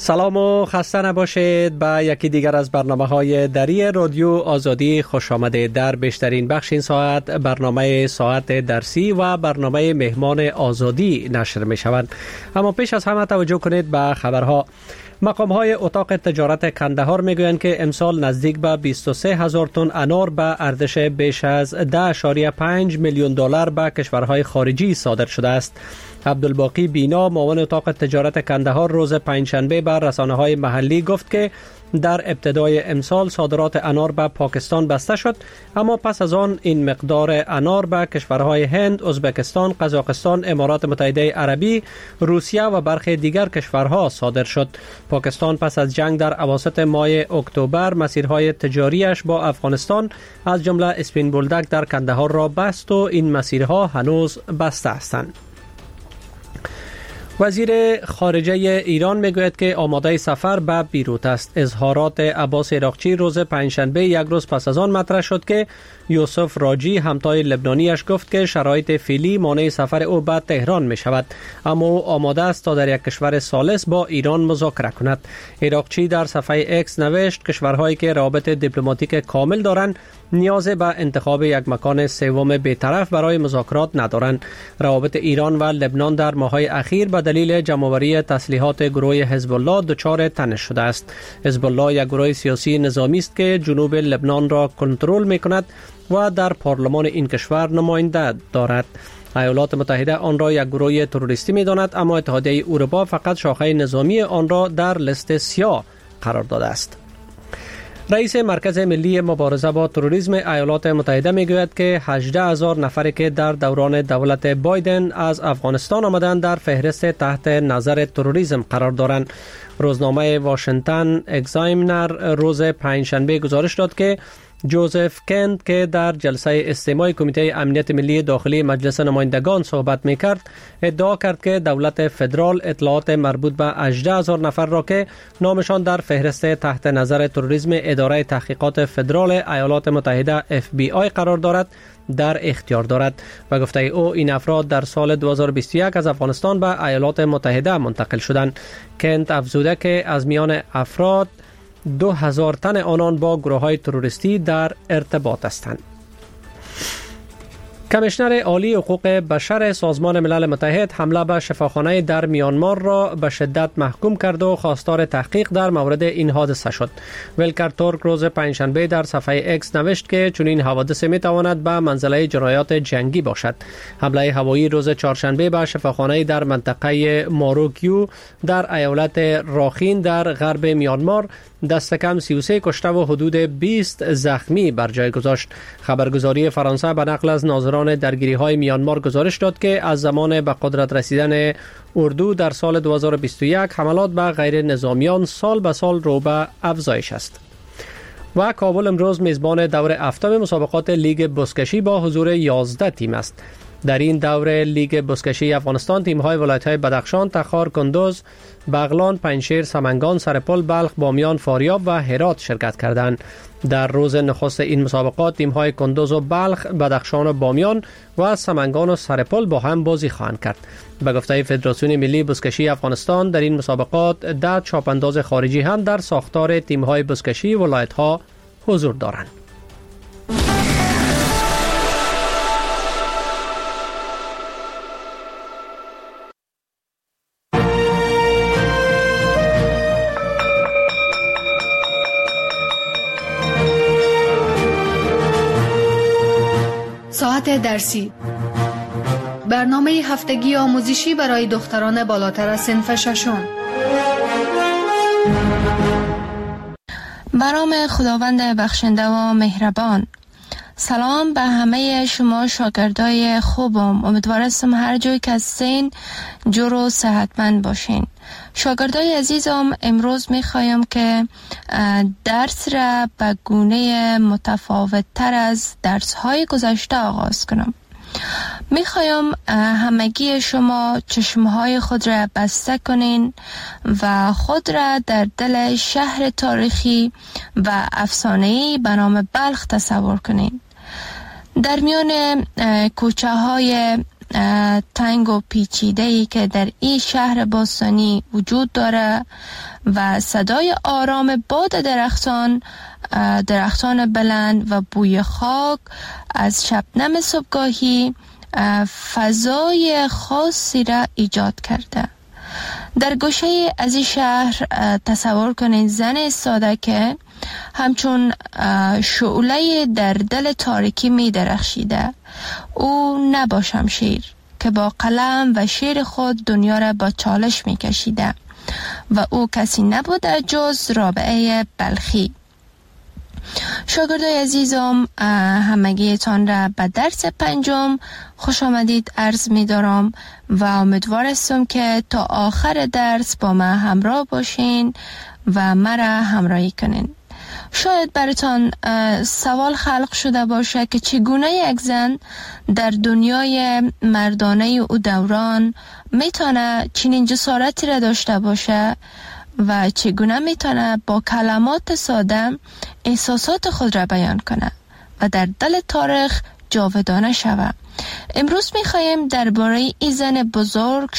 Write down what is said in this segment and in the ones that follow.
سلام و خسته نباشید. به یکی دیگر از برنامه‌های دری رادیو آزادی خوش آمدید. در بیشترین بخش این ساعت برنامه ساعت درسی و برنامه مهمان آزادی نشر می شوند. اما پیش از همه توجه کنید به خبرها. مقام‌های اتاق تجارت کندهار میگویند که امسال نزدیک به 23,000 تن انار به ارزش بیش از 10.5 میلیون دلار به کشورهای خارجی صادر شده است. عبدالباقی بینا معاون اتاق تجارت کندهار روز پنجشنبه بر رسانه‌های محلی گفت که در ابتدای امسال صادرات انار به پاکستان بسته شد، اما پس از آن این مقدار انار به کشورهای هند، ازبکستان، قزاقستان، امارات متحده عربی، روسیه و برخی دیگر کشورها صادر شد. پاکستان پس از جنگ در اواسط ماه اکتبر مسیرهای تجاریش با افغانستان از جمله اسپین بولدک در کندهار را بست و این مسیرها هنوز بسته هستند. وزیر خارجه ایران میگوید که آماده سفر به بیروت است. اظهارات عباس عراقچی روز پنجشنبه یک روز پس از آن مطرح شد که یوسف راجی همتای لبنانیش گفت که شرایط فعلی مانع سفر او به تهران می شود، اما او آماده است تا در یک کشور ثالث با ایران مذاکره کند. عراقچی در صفحه اکس نوشت کشورهایی که روابط دیپلماتیک کامل دارند نیاز به انتخاب یک مکان سوم بی‌طرف برای مذاکرات ندارند. روابط ایران و لبنان در ماه‌های اخیر به دلیل جمع‌آوری تسلیحات گروه حزب الله دچار تنش شده است. حزب الله یک گروه سیاسی نظامی است که جنوب لبنان را کنترل می‌کند و در پارلمان این کشور نماینده دارد. ایالات متحده آن را یک گروه تروریستی می‌داند، اما اتحادیه اروپا فقط شاخه نظامی آن را در لیست سیاه قرار داده است. رئیس مرکز ملی مبارزه با تروریسم ایالات متحده میگوید که 18,000 نفری که در دوران دولت بایدن از افغانستان آمدند در فهرست تحت نظر تروریسم قرار دارند. روزنامه واشنگتن اگزامینر روز پنجشنبه گزارش داد که جوزف کند که در جلسه استماع کمیته امنیت ملی داخلی مجلس نمایندگان صحبت میکرد ادعا کرد که دولت فدرال اطلاعات مربوط به 18,000 نفر را که نامشان در فهرست تحت نظر تروریسم اداره تحقیقات فدرال ایالات متحده FBI قرار دارد در اختیار دارد و گفته او این افراد در سال 2021 از افغانستان به ایالات متحده منتقل شدند. کند افزوده که از میان افراد 2,000 تن آنان با گروه‌های تروریستی در ارتباط هستند. کمیشنر عالی حقوق بشر سازمان ملل متحد حمله به شفاخانه در میانمار را به شدت محکوم کرد و خواستار تحقیق در مورد این حادثه شد. ولکر تورک روز پنجشنبه در صفحه اکس نوشت که چنین حوادثی میتواند به منزله جنایات جنگی باشد. حمله هوایی روز چهارشنبه به شفاخانه در منطقه ماروکیو در ایالت راخین در غرب میانمار دست کم 33 کشته و حدود 20 زخمی بر جای گذاشت. خبرگزاری فرانسه به نقل از ناظران درگیری‌های میانمار گزارش داد که از زمان به قدرت رسیدن اردو در سال 2021 حملات به غیر نظامیان سال به سال رو به افزایش است. و کابل امروز میزبان دور هفتم مسابقات لیگ بزکشی با حضور 11 تیم است. در این دوره لیگ بزکشی افغانستان تیم‌های ولایت‌های بدخشان، تخار، کندوز، بغلان، پنجشیر، سمنگان، سرپل، بلخ، بامیان، فاریاب و هرات شرکت کردند. در روز نخست این مسابقات تیم‌های کندوز و بلخ، بدخشان و بامیان و سمنگان و سرپل با هم بازی خواهند کرد. به گفته فدراسیون ملی بزکشی افغانستان در این مسابقات 10 چاپانداز خارجی هم در ساختار تیم‌های بزکشی ولایت‌ها حضور دارند. ساعت درسی، برنامه هفتگی آموزشی برای دختران بالاتر از صنف ششم. به نام خداوند بخشنده و مهربان. سلام به همه شما شاگردای خوبم. امیدوارم هر جای که هستین جور و صحتمند باشین. شاگردای عزیزم، امروز میخوایم که درس را به گونه متفاوت تر از درس های گذشته آغاز کنم. میخوایم همگی شما چشمهای خود را بسته کنین و خود را در دل شهر تاریخی و افسانه‌ای به نام بلخ تصور کنین. در میان کوچه های تنگ و پیچیده‌ای که در این شهر باستانی وجود داره و صدای آرام باد درختان بلند و بوی خاک از شبنم صبحگاهی فضای خاصی را ایجاد کرده. در گوشه از این شهر تصور کنید زن ساده که همچون شعله در دل تاریکی می درخشیده. او نبا شمشیر که با قلم و شعر خود دنیا را با چالش می کشیده و او کسی نبوده جز رابعه بلخی. شاگردای عزیزم، همگیتان را به درس 5 خوش آمدید عرض می دارم و امیدوار هستم که تا آخر درس با من همراه باشین و مرا همراهی کنین. شاید براتان سوال خلق شده باشه که چگونه یک زن در دنیای مردانه او دوران میتونه چنین جسارتی را داشته باشه و چگونه میتونه با کلمات ساده احساسات خود را بیان کنه و در دل تاریخ جاودانه شود. امروز میخوایم درباره این زن بزرگ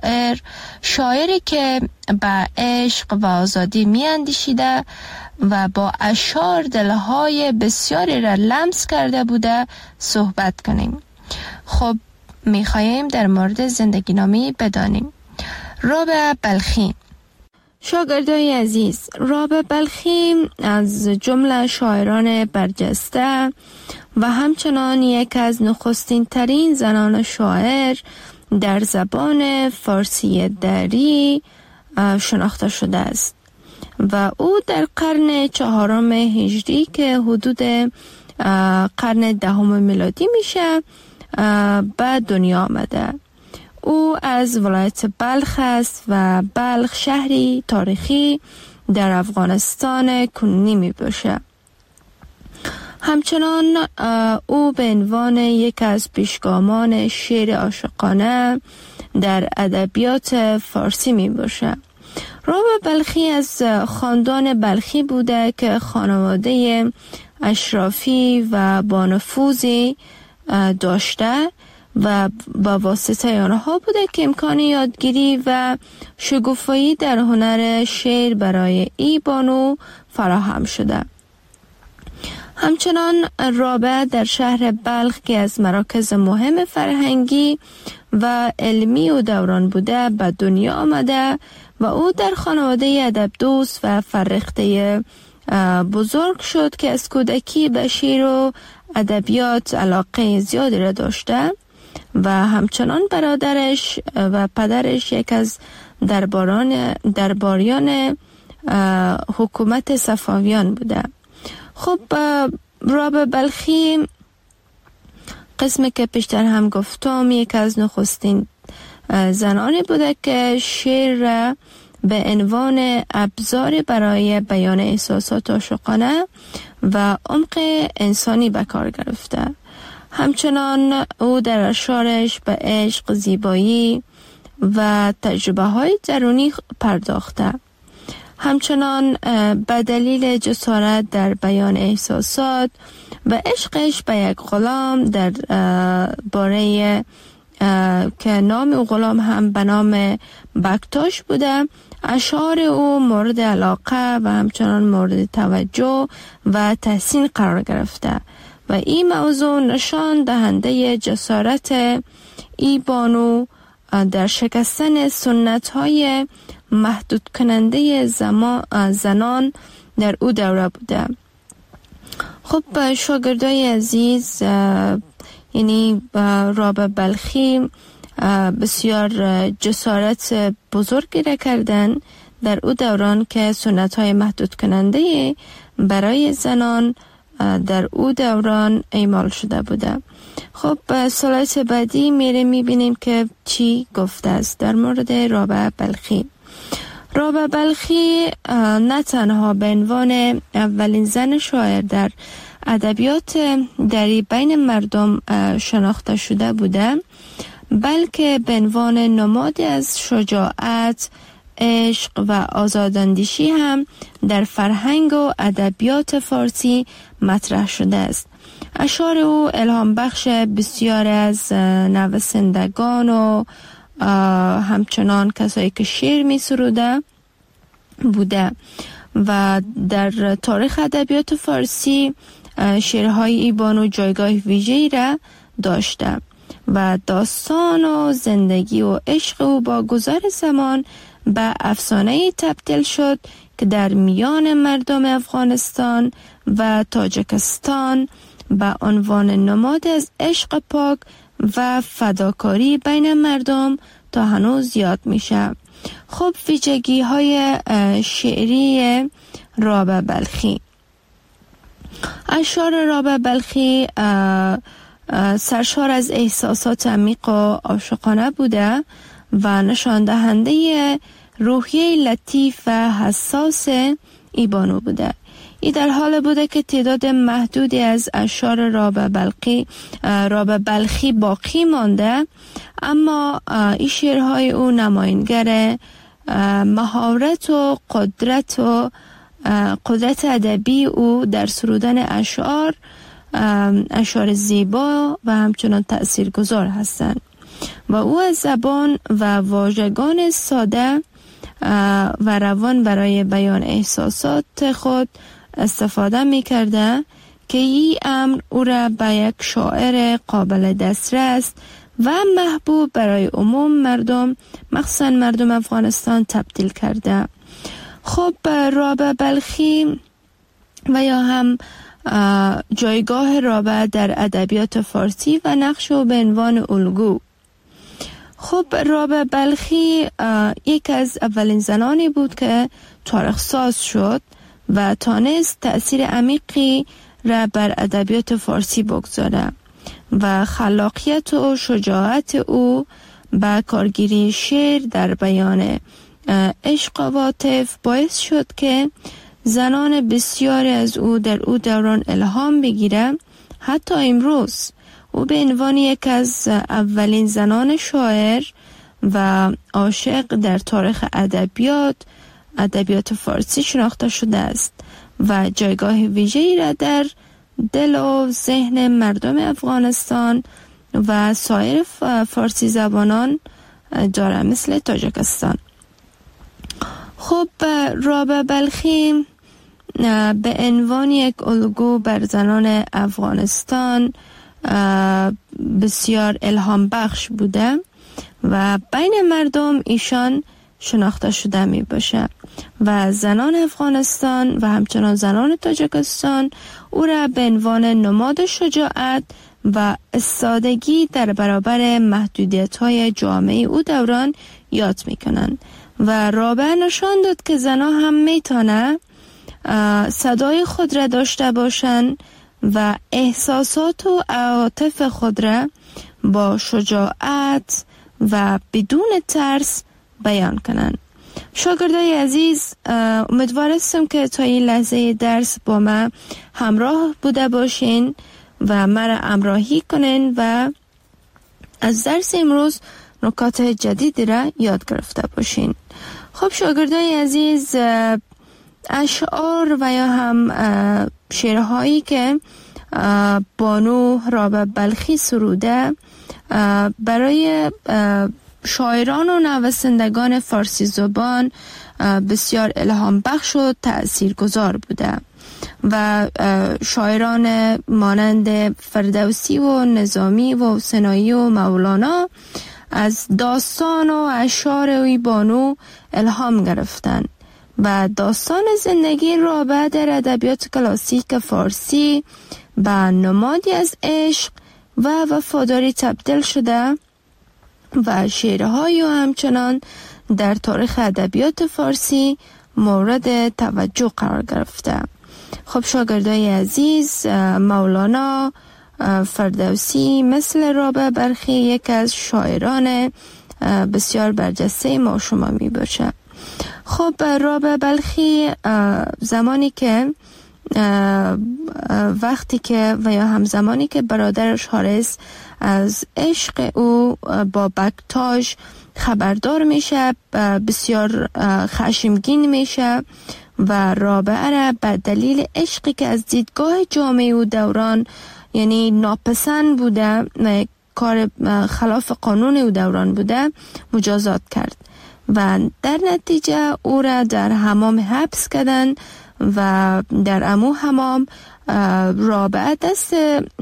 شاعری که به عشق و آزادی میاندیشیده و با اشعار دلهای بسیاری را لمس کرده بوده صحبت کنیم. خب میخوایم در مورد زندگی نامی بدانیم. رابعه بلخی. شاگردای عزیز، رابعه بلخی از جمله شاعران برجسته و همچنان یک از نخستین ترین زنان شاعر در زبان فارسی دری شناخته شده است و او در قرن 4 هجری که حدود قرن 10 میلادی میشه به دنیا آمده. او از ولایت بلخ است و بلخ شهری تاریخی در افغانستان کنونی می باشه. همچنان او به عنوان یک از پیشگامان شعر عاشقانه در ادبیات فارسی می باشه. رابعه بلخی از خاندان بلخی بوده که خانواده اشرافی و با نفوذی داشته و با واسطه آنها بوده که امکان یادگیری و شگوفایی در هنر شعر برای ای بانو فراهم شده. همچنان رابعه در شهر بلخ که از مراکز مهم فرهنگی و علمی و دوران بوده به دنیا آمده و او در خانواده ادب دوست و فرهیخته بزرگ شد که از کودکی به شعر و ادبیات علاقه زیادی را داشته و همچنان برادرش و پدرش یک از درباریان حکومت صفویان بوده. خب رابعه بلخی قسمی که پیشتر هم گفتم یک از نخستین زنانی بوده که شعر را به عنوان ابزار برای بیان احساسات عاشقانه و عمق انسانی به کار گرفته. همچنان او در اشعارش به عشق، زیبایی و تجربه های درونی پرداخته. همچنان به دلیل جسارت در بیان احساسات و عشقش به یک غلام در باره که نام او غلام هم به نام بکتاش بوده، اشعار او مورد علاقه و همچنان مورد توجه و تحسین قرار گرفته و این موضوع نشان دهنده جسارت ای بانو در شکستن سنت های محدود کننده زنان در او دوره بوده. خب شاگردای عزیز، یعنی رابعه بلخی بسیار جسارت بزرگی را کردن در او دوران که سنت های محدود کننده برای زنان در او دوران اعمال شده بوده. خب سلایت بعدی میبینیم که چی گفته است در مورد رابعه بلخی. رابعه بلخی نه تنها به عنوان اولین زن شاعر در ادبیات دری بین مردم شناخته شده بوده، بلکه به عنوان نمادی از شجاعت، عشق و آزاداندیشی هم در فرهنگ و ادبیات فارسی مطرح شده است. اشعار او الهام بخش بسیار از نویسندگان و همچنان کسایی که شعر می سروده بوده و در تاریخ ادبیات فارسی شعرهای ای بانو جایگاه ویژه‌ای را داشته و داستان و زندگی و عشق او با گذر زمان به افسانه‌ای تبدیل شد که در میان مردم افغانستان و تاجیکستان به عنوان نماد از عشق پاک و فداکاری بین مردم تا هنوز یاد میشه. خب ویژگی های شعری رابعه بلخی. اشعار رابعه بلخی سرشار از احساسات عمیق و عاشقانه بوده و نشان دهنده روحیه لطیف و حساس ای بانو بوده. ای در حال بوده که تعداد محدودی از اشعار رابعه بلخی باقی مانده، اما این شعرهای او نمایانگر مهارت و قدرت ادبی او در سرودن اشعار زیبا و همچنان تأثیرگذار هستند و او از زبان و واژگان ساده و روان برای بیان احساسات خود استفاده می کرده که این امر او را به یک شاعر قابل دسترس و محبوب برای عموم مردم، مخصوصا مردم افغانستان، تبدیل کرده. خب رابعه بلخی و یا هم جایگاه رابعه در ادبیات فارسی و نقش او به عنوان الگو. خب رابعه بلخی یک از اولین زنانی بود که تاریخ ساز شد و تانست تأثیر عمیقی را بر ادبیات فارسی بگذاره و خلاقیت و شجاعت او با کارگیری شعر در بیان عشق و عاطفه باعث شد که زنان بسیاری از او در او دوران الهام بگیره. حتی امروز او به عنوان یک از اولین زنان شاعر و عاشق در تاریخ ادبیات فارسی شناخته شده است و جایگاه ویژه‌ای را در دل و ذهن مردم افغانستان و سایر فارسی زبانان داره، مثل تاجیکستان. خب رابعه بلخی به عنوان یک الگو بر زنان افغانستان بسیار الهام بخش بوده و بین مردم ایشان شناخته شده می باشه و زنان افغانستان و همچنان زنان تاجیکستان او را به عنوان نماد شجاعت و استادگی در برابر محدودیت‌های جامعه او دوران یاد می‌کنند و رابعه نشان داد که زنان هم میتونه صدای خود را داشته باشند و احساسات و عواطف خود را با شجاعت و بدون ترس بیان کنند. شاگردای عزیز، امیدوار هستم که تا این لحظه درس با من همراه بوده باشین و مرا همراهی کنین و از درس امروز نکات جدیدی را یاد گرفته باشین. خب شاگردای عزیز، اشعار و یا هم شعرهایی که بانو رابعه بلخی سروده برای شاعران و نویسندگان فارسی زبان بسیار الهام بخش و تأثیرگذار بوده و شاعران مانند فردوسی و نظامی و حسینی و مولانا از داستان و اشعار وی بانو الهام گرفتند و داستان زندگی رابعه در ادبیات کلاسیک فارسی به نمادی از عشق و وفاداری تبدیل شده و شعرهای و همچنان در تاریخ ادبیات فارسی مورد توجه قرار گرفته. خب شاگردای عزیز، مولانا، فردوسی مثل رابعه بلخی یک از شاعران بسیار برجسته ما شما می باشه. خب رابعه بلخی وقتی که و یا همزمانی که برادرش حارث از عشق او با بکتاژ خبردار میشه، بسیار خشمگین میشه و رابعه را به دلیل عشقی که از دیدگاه جامعه او دوران یعنی ناپسند بوده، کار خلاف قانون او دوران بوده، مجازات کرد و در نتیجه او را در حمام حبس کردن و در امو حمام رابعه دست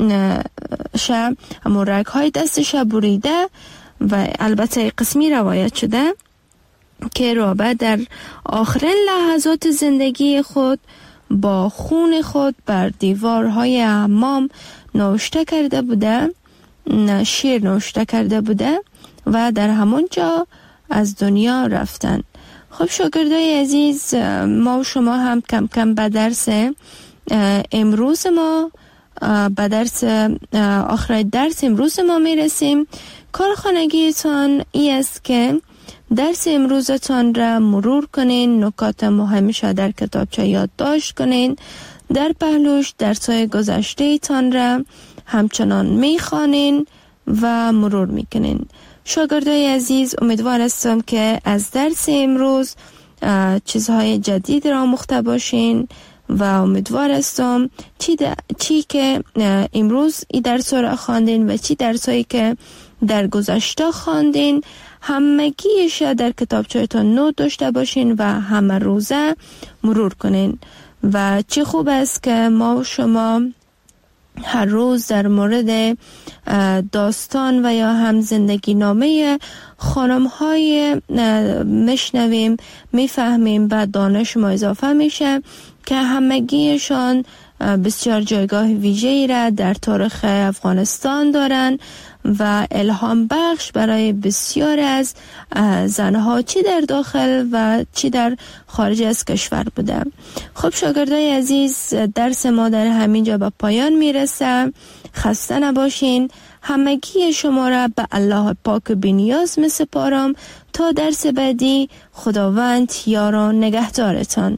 امو رگ های دستش بریده و البته قسمی روایت شده که رابعه در آخرین لحظات زندگی خود با خون خود بر دیوارهای حمام نوشته کرده بوده، شعر نوشته کرده بوده و در همون جا از دنیا رفتن. خب شاگردای عزیز، ما و شما هم کم کم به درس امروز ما، به درس آخر درس امروز ما میرسیم. کارخانگیتان ای است که درس امروزتان را مرور کنین، نکات مهمش در کتابچه یادداشت کنین، در پهلوش درس‌های گذشته تان را همچنان میخوانین و مرور میکنین. شاگردای عزیز، امیدوار هستم که از درس امروز چیزهای جدید را آموخته باشین و امیدوار هستم چی که امروز این درس را خواندین و چی درسایی که در گذشته خواندین همگیش در کتابچه‌تان نوت داشته باشین و همه روزه مرور کنین. و چه خوب است که ما و شما هر روز در مورد داستان و یا هم زندگی نامه خانم های میشنویم، میفهمیم و دانش ما اضافه میشه که همگیشان بسیار جایگاه ویژه‌ای را در تاریخ افغانستان دارن و الهام بخش برای بسیار از زنها چی در داخل و چی در خارج از کشور بوده. خب شاگردای عزیز، درس ما در همین جا به پایان میرسه. خسته نباشین. همگی شما را به الله پاک بی‌نیاز میسپارم تا درس بعدی. خداوند یار و نگهدارتان.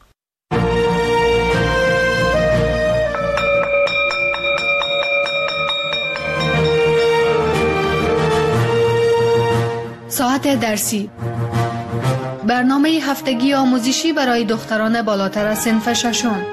ساعت درسی، برنامه هفتگی آموزشی برای دختران بالاتر از صنف ششم.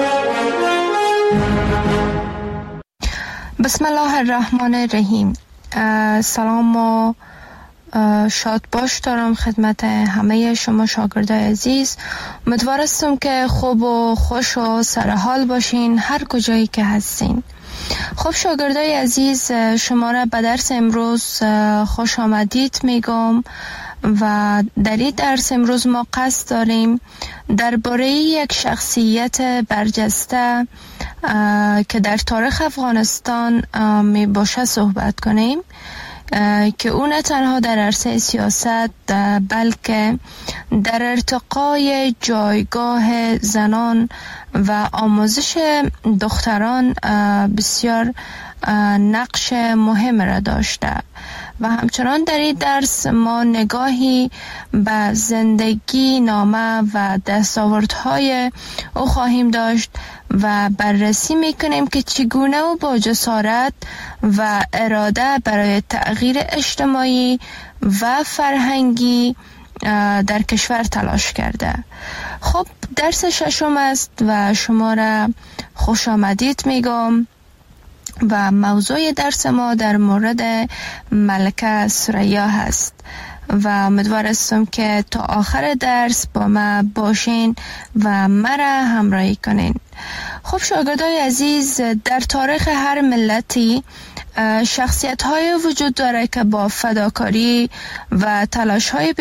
بسم الله الرحمن الرحیم. سلام و شاد باش دارم خدمت همه شما شاگردای عزیز. امیدوار هستم که خوب و خوش و سرحال باشین هر کجایی که هستین. خب شاگردای عزیز، شما را به درس امروز خوش آمدید میگم و در این درس امروز ما قصد داریم درباره یک شخصیت برجسته که در تاریخ افغانستان می باشه صحبت کنیم که او نه تنها در عرصه سیاست بلکه در ارتقای جایگاه زنان و آموزش دختران بسیار نقش مهم را داشته و همچنان در این درس ما نگاهی به زندگی نامه و دستاوردهای او خواهیم داشت و بررسی میکنیم که چگونه او با جسارت و اراده برای تغییر اجتماعی و فرهنگی در کشور تلاش کرده. خب درس ششم است و شما را خوش آمدید میگم و موضوع درس ما در مورد ملکه ثریا هست و امیدوار هستم که تا آخر درس با ما باشین و مرا همراهی کنین. خب شاگردای عزیز، در تاریخ هر ملتی شخصیت های وجود داره که با فداکاری و تلاش های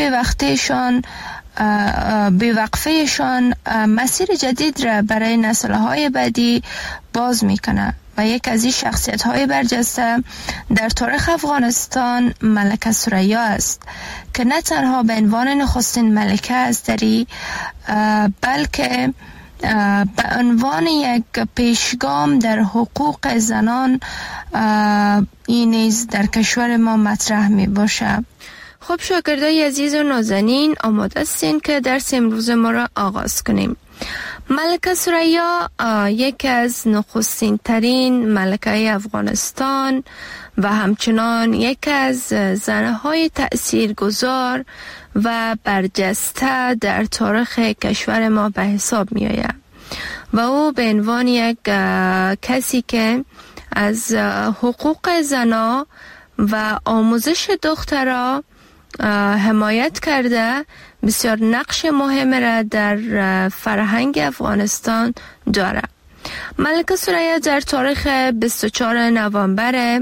بیوقفهشان مسیر جدید را برای نسل های بعدی باز میکنه و یک از این شخصیت های برجسته در تاریخ افغانستان ملکه ثریا است که نه تنها به عنوان نخستین ملکه استری بلکه به عنوان یک پیشگام در حقوق زنان این نیز در کشور ما مطرح می باشه. خب شاگردای عزیز و نازنین، آماده هستین که درس امروز ما را آغاز کنیم. ملکه ثریا یکی از نخستین ترین ملکه افغانستان و همچنان یکی از زنهای تأثیرگذار و برجسته در تاریخ کشور ما به حساب می آید و او به عنوان یک کسی که از حقوق زنا و آموزش دخترها حمایت کرده بسیار نقش مهم را در فرهنگ افغانستان داره. ملکه ثریا در تاریخ 24 نوامبر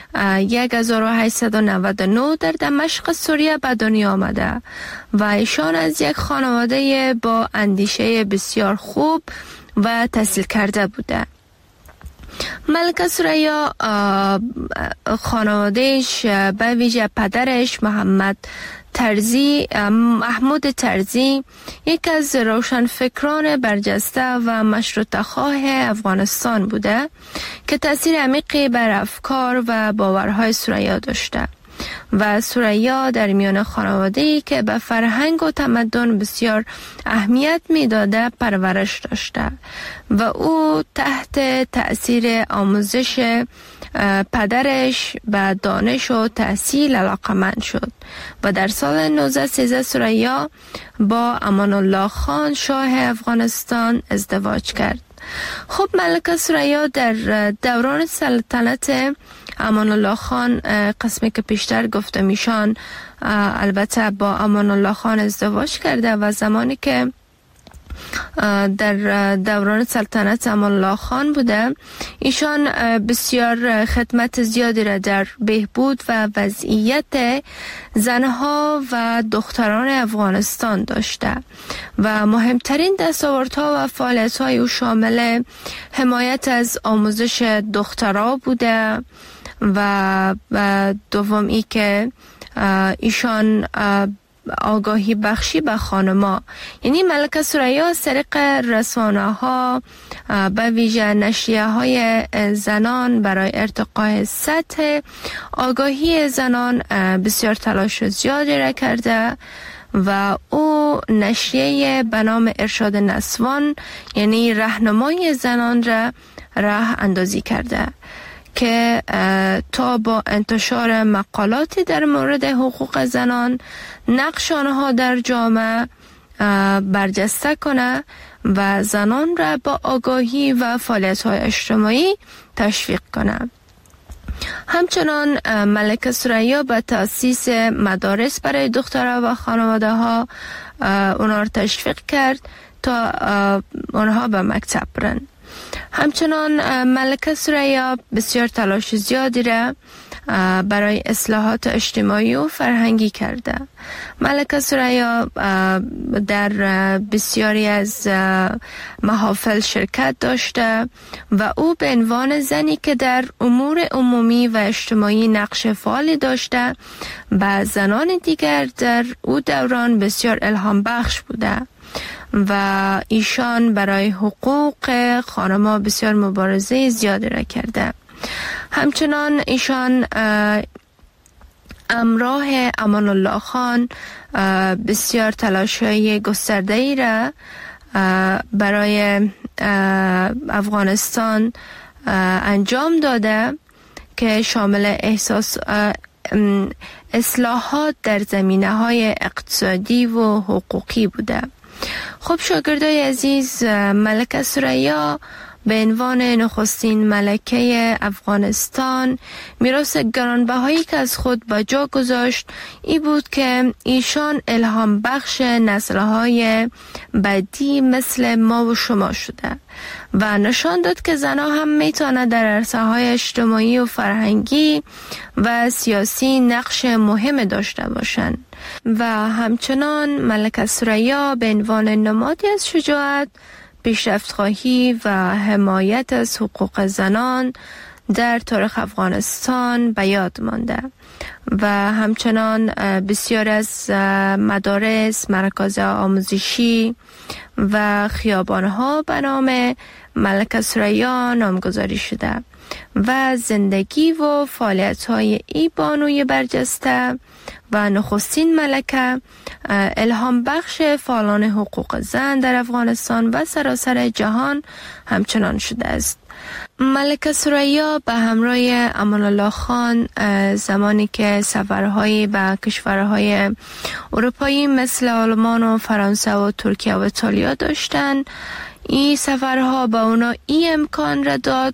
1899 در دمشق سوریه به دنیا آمده و ایشان از یک خانواده با اندیشه بسیار خوب و تحصیل کرده بوده. ملکه ثریا خانوادهش به ویژه پدرش محمود ترزی یک از روشنفکران برجسته و مشروطه خواه افغانستان بوده که تأثیر عمیقی بر افکار و باورهای ثریا داشته و ثریا در میان خانواده‌ای که به فرهنگ و تمدن بسیار اهمیت میداده پرورش داشته و او تحت تأثیر آموزش پدرش به دانش و تحصیل علاقمند شد و در سال 1913 ثریا با امان الله خان شاه افغانستان ازدواج کرد. خب ملکه ثریا در دوران سلطنت امان الله خان، قسمی که پیشتر گفته میشان، البته با امان الله خان ازدواج کرده و زمانی که در دوران سلطنت امان الله خان بوده ایشان بسیار خدمت زیادی را در بهبود و وضعیت زنها و دختران افغانستان داشته و مهمترین دستاوردها و فعالیت‌های او شامل حمایت از آموزش دخترها بوده و دوم ای که ایشان آگاهی بخشی به خانما، یعنی ملکه ثریا از طریق رسانه ها به ویژه نشریه های زنان برای ارتقای سطح آگاهی زنان بسیار تلاش زیادی را کرده و او نشریه به نام ارشاد نسوان یعنی راهنمای زنان را راه اندازی کرده که تا با انتشار مقالاتی در مورد حقوق زنان نقش آنها در جامعه برجسته کنه و زنان را با آگاهی و فعالیت‌های اجتماعی تشویق کنه. همچنان ملکه ثریا به تأسیس مدارس برای دخترها و خانواده ها اونها را تشویق کرد تا اونها به مکتب برن. همچنان ملکه ثریا بسیار تلاش زیادی را برای اصلاحات اجتماعی و فرهنگی کرده. ملکه ثریا در بسیاری از محافل شرکت داشته و او به عنوان زنی که در امور عمومی و اجتماعی نقش فعالی داشته و زنان دیگر در او دوران بسیار الهام بخش بوده و ایشان برای حقوق خانم‌ها بسیار مبارزه زیادی را کرده. همچنان ایشان همراه امان الله خان بسیار تلاش‌های گسترده‌ای را برای افغانستان انجام داده که شامل اصلاحات در زمینه‌های اقتصادی و حقوقی بوده. خب شاگردای عزیز، ملکه ثریا به عنوان نخستین ملکه افغانستان میراث گرانبهایی که از خود به جا گذاشت ای بود که ایشان الهام بخش نسل‌های بعدی مثل ما و شما شده و نشان داد که زنها هم میتونه در عرصه‌های اجتماعی و فرهنگی و سیاسی نقش مهم داشته باشند و همچنان ملکه ثریا به عنوان نمادی از شجاعت، پیشرفت‌خواهی و حمایت از حقوق زنان در تاریخ افغانستان به یاد مانده و همچنان بسیار از مدارس، مراکز آموزشی و خیابان‌ها به نام ملکه ثریا نامگذاری شده و زندگی و فعالیت‌های ای بانوی برجسته و نخستین ملکه الهام بخش فعالان حقوق زن در افغانستان و سراسر جهان همچنان شده است. ملکه ثریا به همراه امان الله خان زمانی که سفرهایی به کشورهای اروپایی مثل آلمان و فرانسه و ترکیه و ایتالیا داشتند، این سفرها به اونا این امکان را داد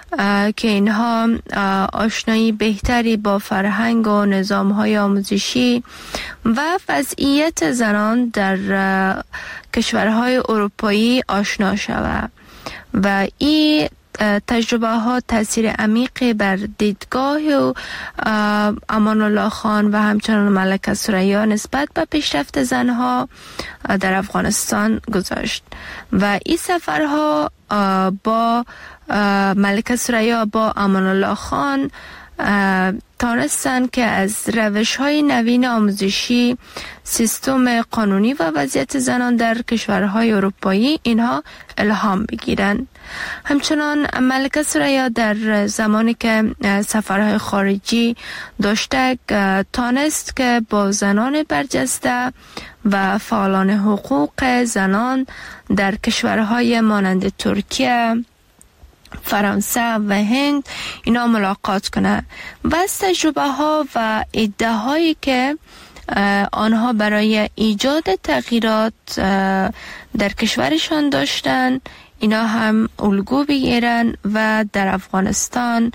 که اینها آشنایی بهتری با فرهنگ و نظام‌های آموزشی و وضعیت زنان در کشورهای اروپایی آشنا شود و این تجربه ها تاثیر عمیقی بر دیدگاه و امان الله خان و همچنان ملکه ثریا نسبت به پیشرفت زنها در افغانستان گذاشت و این سفرها با ملکه ثریا با امان الله خان تانستن که از روش‌های نوین آموزشی، سیستم قانونی و وضعیت زنان در کشورهای اروپایی اینها الهام بگیرن. همچنان ملکه ثریا در زمانی که سفرهای خارجی داشته تانست که با زنان برجسته و فعالان حقوق زنان در کشورهای مانند ترکیه، فرانسه و هند اینا ملاقات کنه و از تجربه ها و ایده هایی که آنها برای ایجاد تغییرات در کشورشان داشتن اینا هم الگو بگیرن و در افغانستان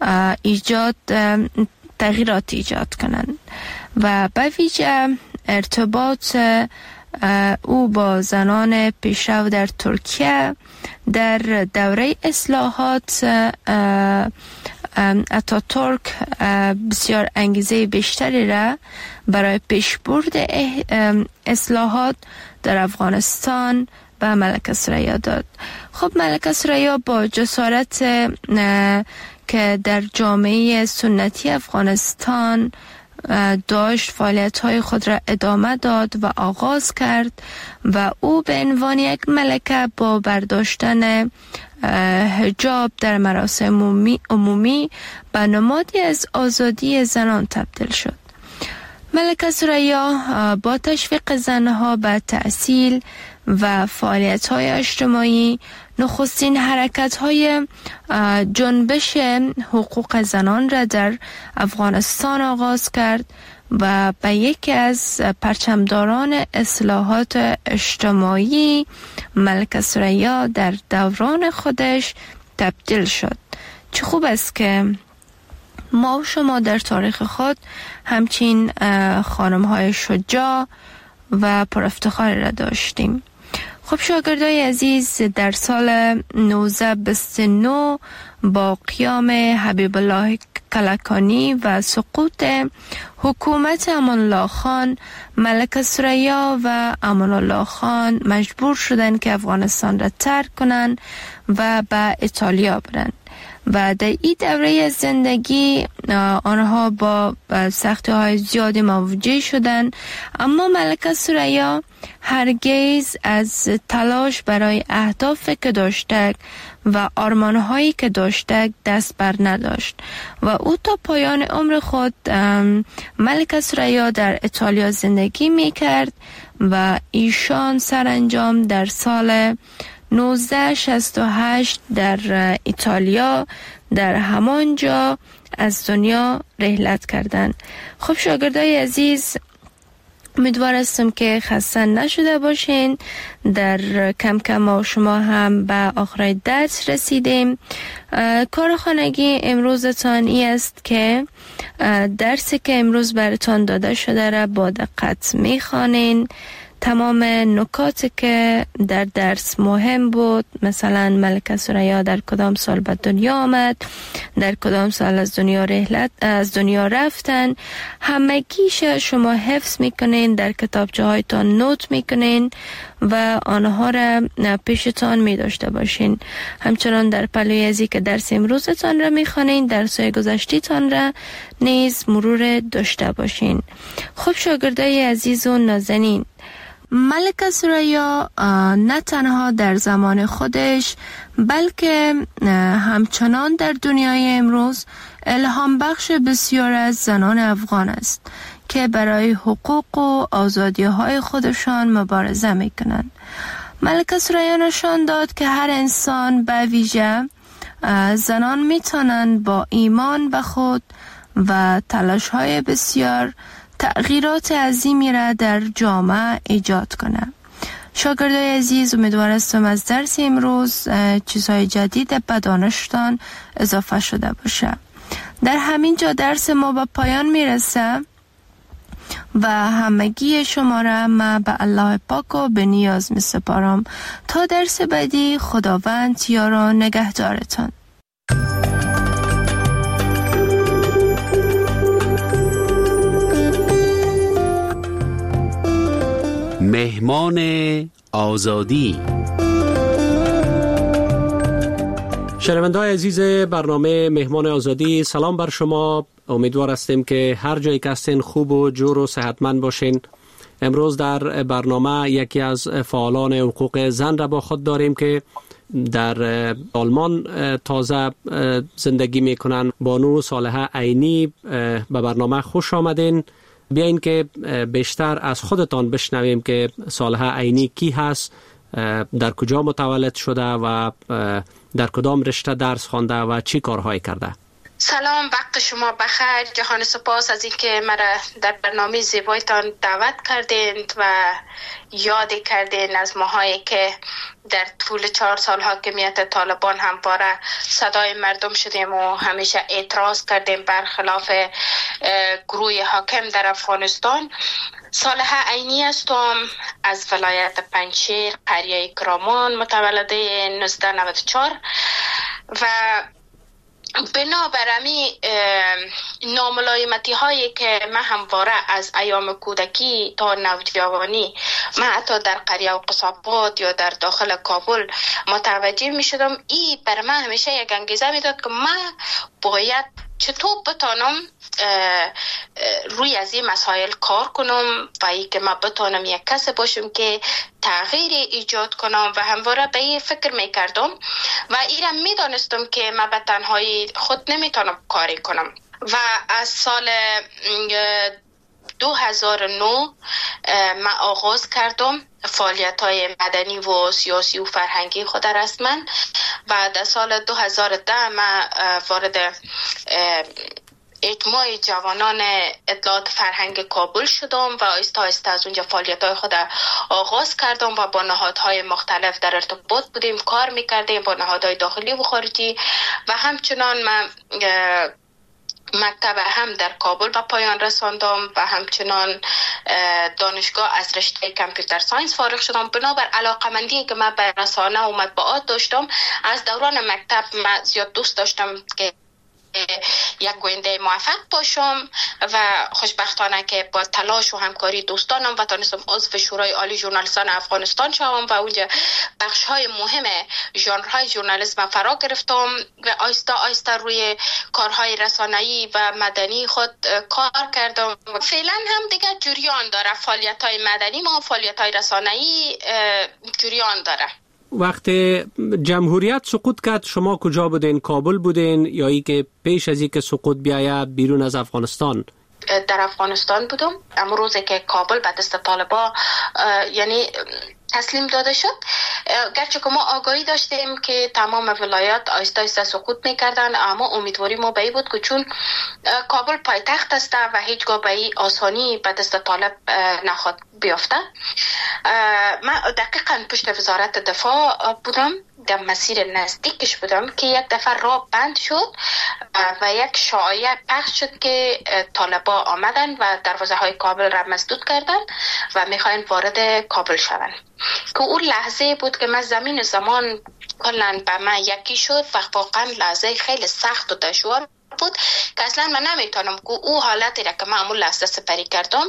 تغییرات ایجاد کنن و به ویژه ارتباط او با زنان پیشرو در ترکیه در دوره اصلاحات اتاتورک بسیار انگیزه بیشتری را برای پیشبرد اصلاحات در افغانستان به ملکه ثریا داد. خب ملکه ثریا با جسارت که در جامعه سنتی افغانستان داشت فعالیت‌های خود را ادامه داد و آغاز کرد و او به عنوان یک ملکه با برداشتن حجاب در مراسم عمومی به نمادی از آزادی زنان تبدیل شد. ملکه ثریا با تشویق زنها به تحصیل و فعالیت‌های اجتماعی نخستین حرکت‌های جنبش حقوق زنان را در افغانستان آغاز کرد و به یکی از پرچمداران اصلاحات اجتماعی ملکه ثریا در دوران خودش تبدیل شد. چه خوب است که ما و شما در تاریخ خود همچین خانم‌های شجاع و پرافتخار را داشتیم. خب شاگردای عزیز، در سال 1929 با قیام حبیب الله کلکانی و سقوط حکومت امان الله خان، ملکه ثریا و امان الله خان مجبور شدند که افغانستان را ترک کنند و به ایتالیا برند و در این دوره زندگی آنها با سختی‌های زیادی مواجه شدند، اما ملکه ثریا هرگز از تلاش برای اهدافی که داشته و آرمان‌هایی که داشته دست بر نداشت و او تا پایان عمر خود ملکه ثریا در ایتالیا زندگی می‌کرد و ایشان سرانجام در سال 1968 در ایتالیا در همانجا از دنیا رحلت کردند. خب شاگردای عزیز، امیدوار هستم که خسته نشده باشین. در کم کم ما شما هم به آخر درس رسیدیم. کار خانگی امروزتان ای است که درسی که امروز براتان داده شده را با دقت میخوانین. تمام نکاتی که در درس مهم بود، مثلا ملکه ثریا در کدام سال به دنیا آمد، در کدام سال از دنیا رفتن، همگیش شما حفظ میکنین، در کتابچه هایتان نوت میکنین و آنها را پیشتان می داشته باشین. همچنان در پلوی ازی که درس امروزتان را میخوانین، درسای گذشتیتان را نیز مرور داشته باشین. خب شاگردای عزیز و نازنین، ملکه ثریا نه تنها در زمان خودش بلکه همچنان در دنیای امروز الهام بخش بسیار از زنان افغان است که برای حقوق و آزادی های خودشان مبارزه می کنند. ملکه ثریا نشان داد که هر انسان به ویژه زنان می توانند با ایمان به خود و تلاش های بسیار تغییرات عظیمی را در جامعه ایجاد کنه. شاگردای عزیز، امیدوار هستم از درس امروز چیزهای جدید به دانشتان اضافه شده باشه. در همین جا درس ما به پایان میرسه و همگی شما را من به الله پاک و به نیاز می سپارم. تا درس بعدی، خداوند یار و نگهدارتان. مهمان آزادی. شنونده‌های عزیز برنامه مهمان آزادی، سلام بر شما. امیدوار هستیم که هر جایی که هستین خوب و جور و صحتمند باشین. امروز در برنامه یکی از فعالان حقوق زن را با خود داریم که در آلمان تازه زندگی میکنن. بانو صالحه عینی، به برنامه خوش آمدین. بیاین که بیشتر از خودتان بشنویم که صالحه عینی کی هست، در کجا متولد شده و در کدام رشته درس خوانده و چی کارهایی کرده. سلام، وقت شما بخیر. جهان سپاس از اینکه مرا در برنامه زیبایتان دعوت کردین و یاد کردین از ماهایی که در طول 4 سال حاکمیت طالبان همواره صدای مردم شدیم و همیشه اعتراض کردیم برخلاف گروه حاکم در افغانستان. صالحه عینی هستم، از ولایت پنجشیر، قریه کرامان، متولده 1994 و بنابراین ناملایمتی هایی که من همواره از ایام کودکی تا نوجوانی من حتی در قریه و قصابات یا در داخل کابل متوجه می شدم، این بر من همیشه یک انگیزه می داد که من باید چطور بتانم روی از این مسائل کار کنم و ای که من بتانم یک کس باشم که تغییر ایجاد کنم و همواره به این فکر میکردم و ایرم میدانستم که من به تنهایی خود نمیتونم کاری کنم و از سال 2009 من آغاز کردم فعالیت‌های مدنی و سیاسی و فرهنگی خود رسما و در سال 2010 من وارد اجماع جوانان اطلاعات فرهنگ کابل شدم و آهسته آهسته از اونجا فعالیت‌های خود آغاز کردم و با نهادهای مختلف در ارتباط بودیم، کار می‌کردیم با نهادهای داخلی و خارجی و همچنان من مکتب هم در کابل به پایان رساندم و همچنان دانشگاه از رشته کامپیوتر ساینس فارغ شدم. بنابر علاقمندی که من به رسانه و مطبوعات داشتم، از دوران مکتب من زیاد دوست داشتم که یک گوینده موفق باشم و خوشبختانه که با تلاش و همکاری دوستانم و تونستم عضو شورای عالی ژورنالیستان افغانستان شوم و اونجا بخش‌های مهم ژانرهای ژورنالیسم فرا گرفتم و آهسته آهسته روی کارهای رسانه‌ای و مدنی خود کار کردم. فعلا هم دیگه جریان داره فعالیت‌های مدنی ما، فعالیت‌های رسانه‌ای جریان داره. وقت جمهوریت سقوط کرد شما کجا بودین؟ کابل بودین یا ای که پیش از اینکه سقوط بیایه بیرون از افغانستان؟ در افغانستان بودم. اما روزی که کابل به دست طالبان یعنی تسلیم داده شد، گرچه که ما آگاهی داشتیم که تمام ولایات آهسته آهسته سقوط میکردن، اما امیدواری ما به این بود که چون کابل پایتخت است و هیچگاه به این آسانی به دست طالب نخواد بیافته، من دقیقاً پشت وزارت دفاع بودم، در مسیر نزدیکش بودم که یک دفعه راه بند شد و یک شایعه پخش شد که طالبا آمدن و دروازه های کابل را مسدود کردن و میخواین وارد کابل شوند. که اون لحظه بود که من زمین و زمان کلاً به من یکی شد و واقعا لحظه خیلی سخت و دشوار بود که اصلا من نمیتونم که او حالتی را که من اون لحظه سپری کردم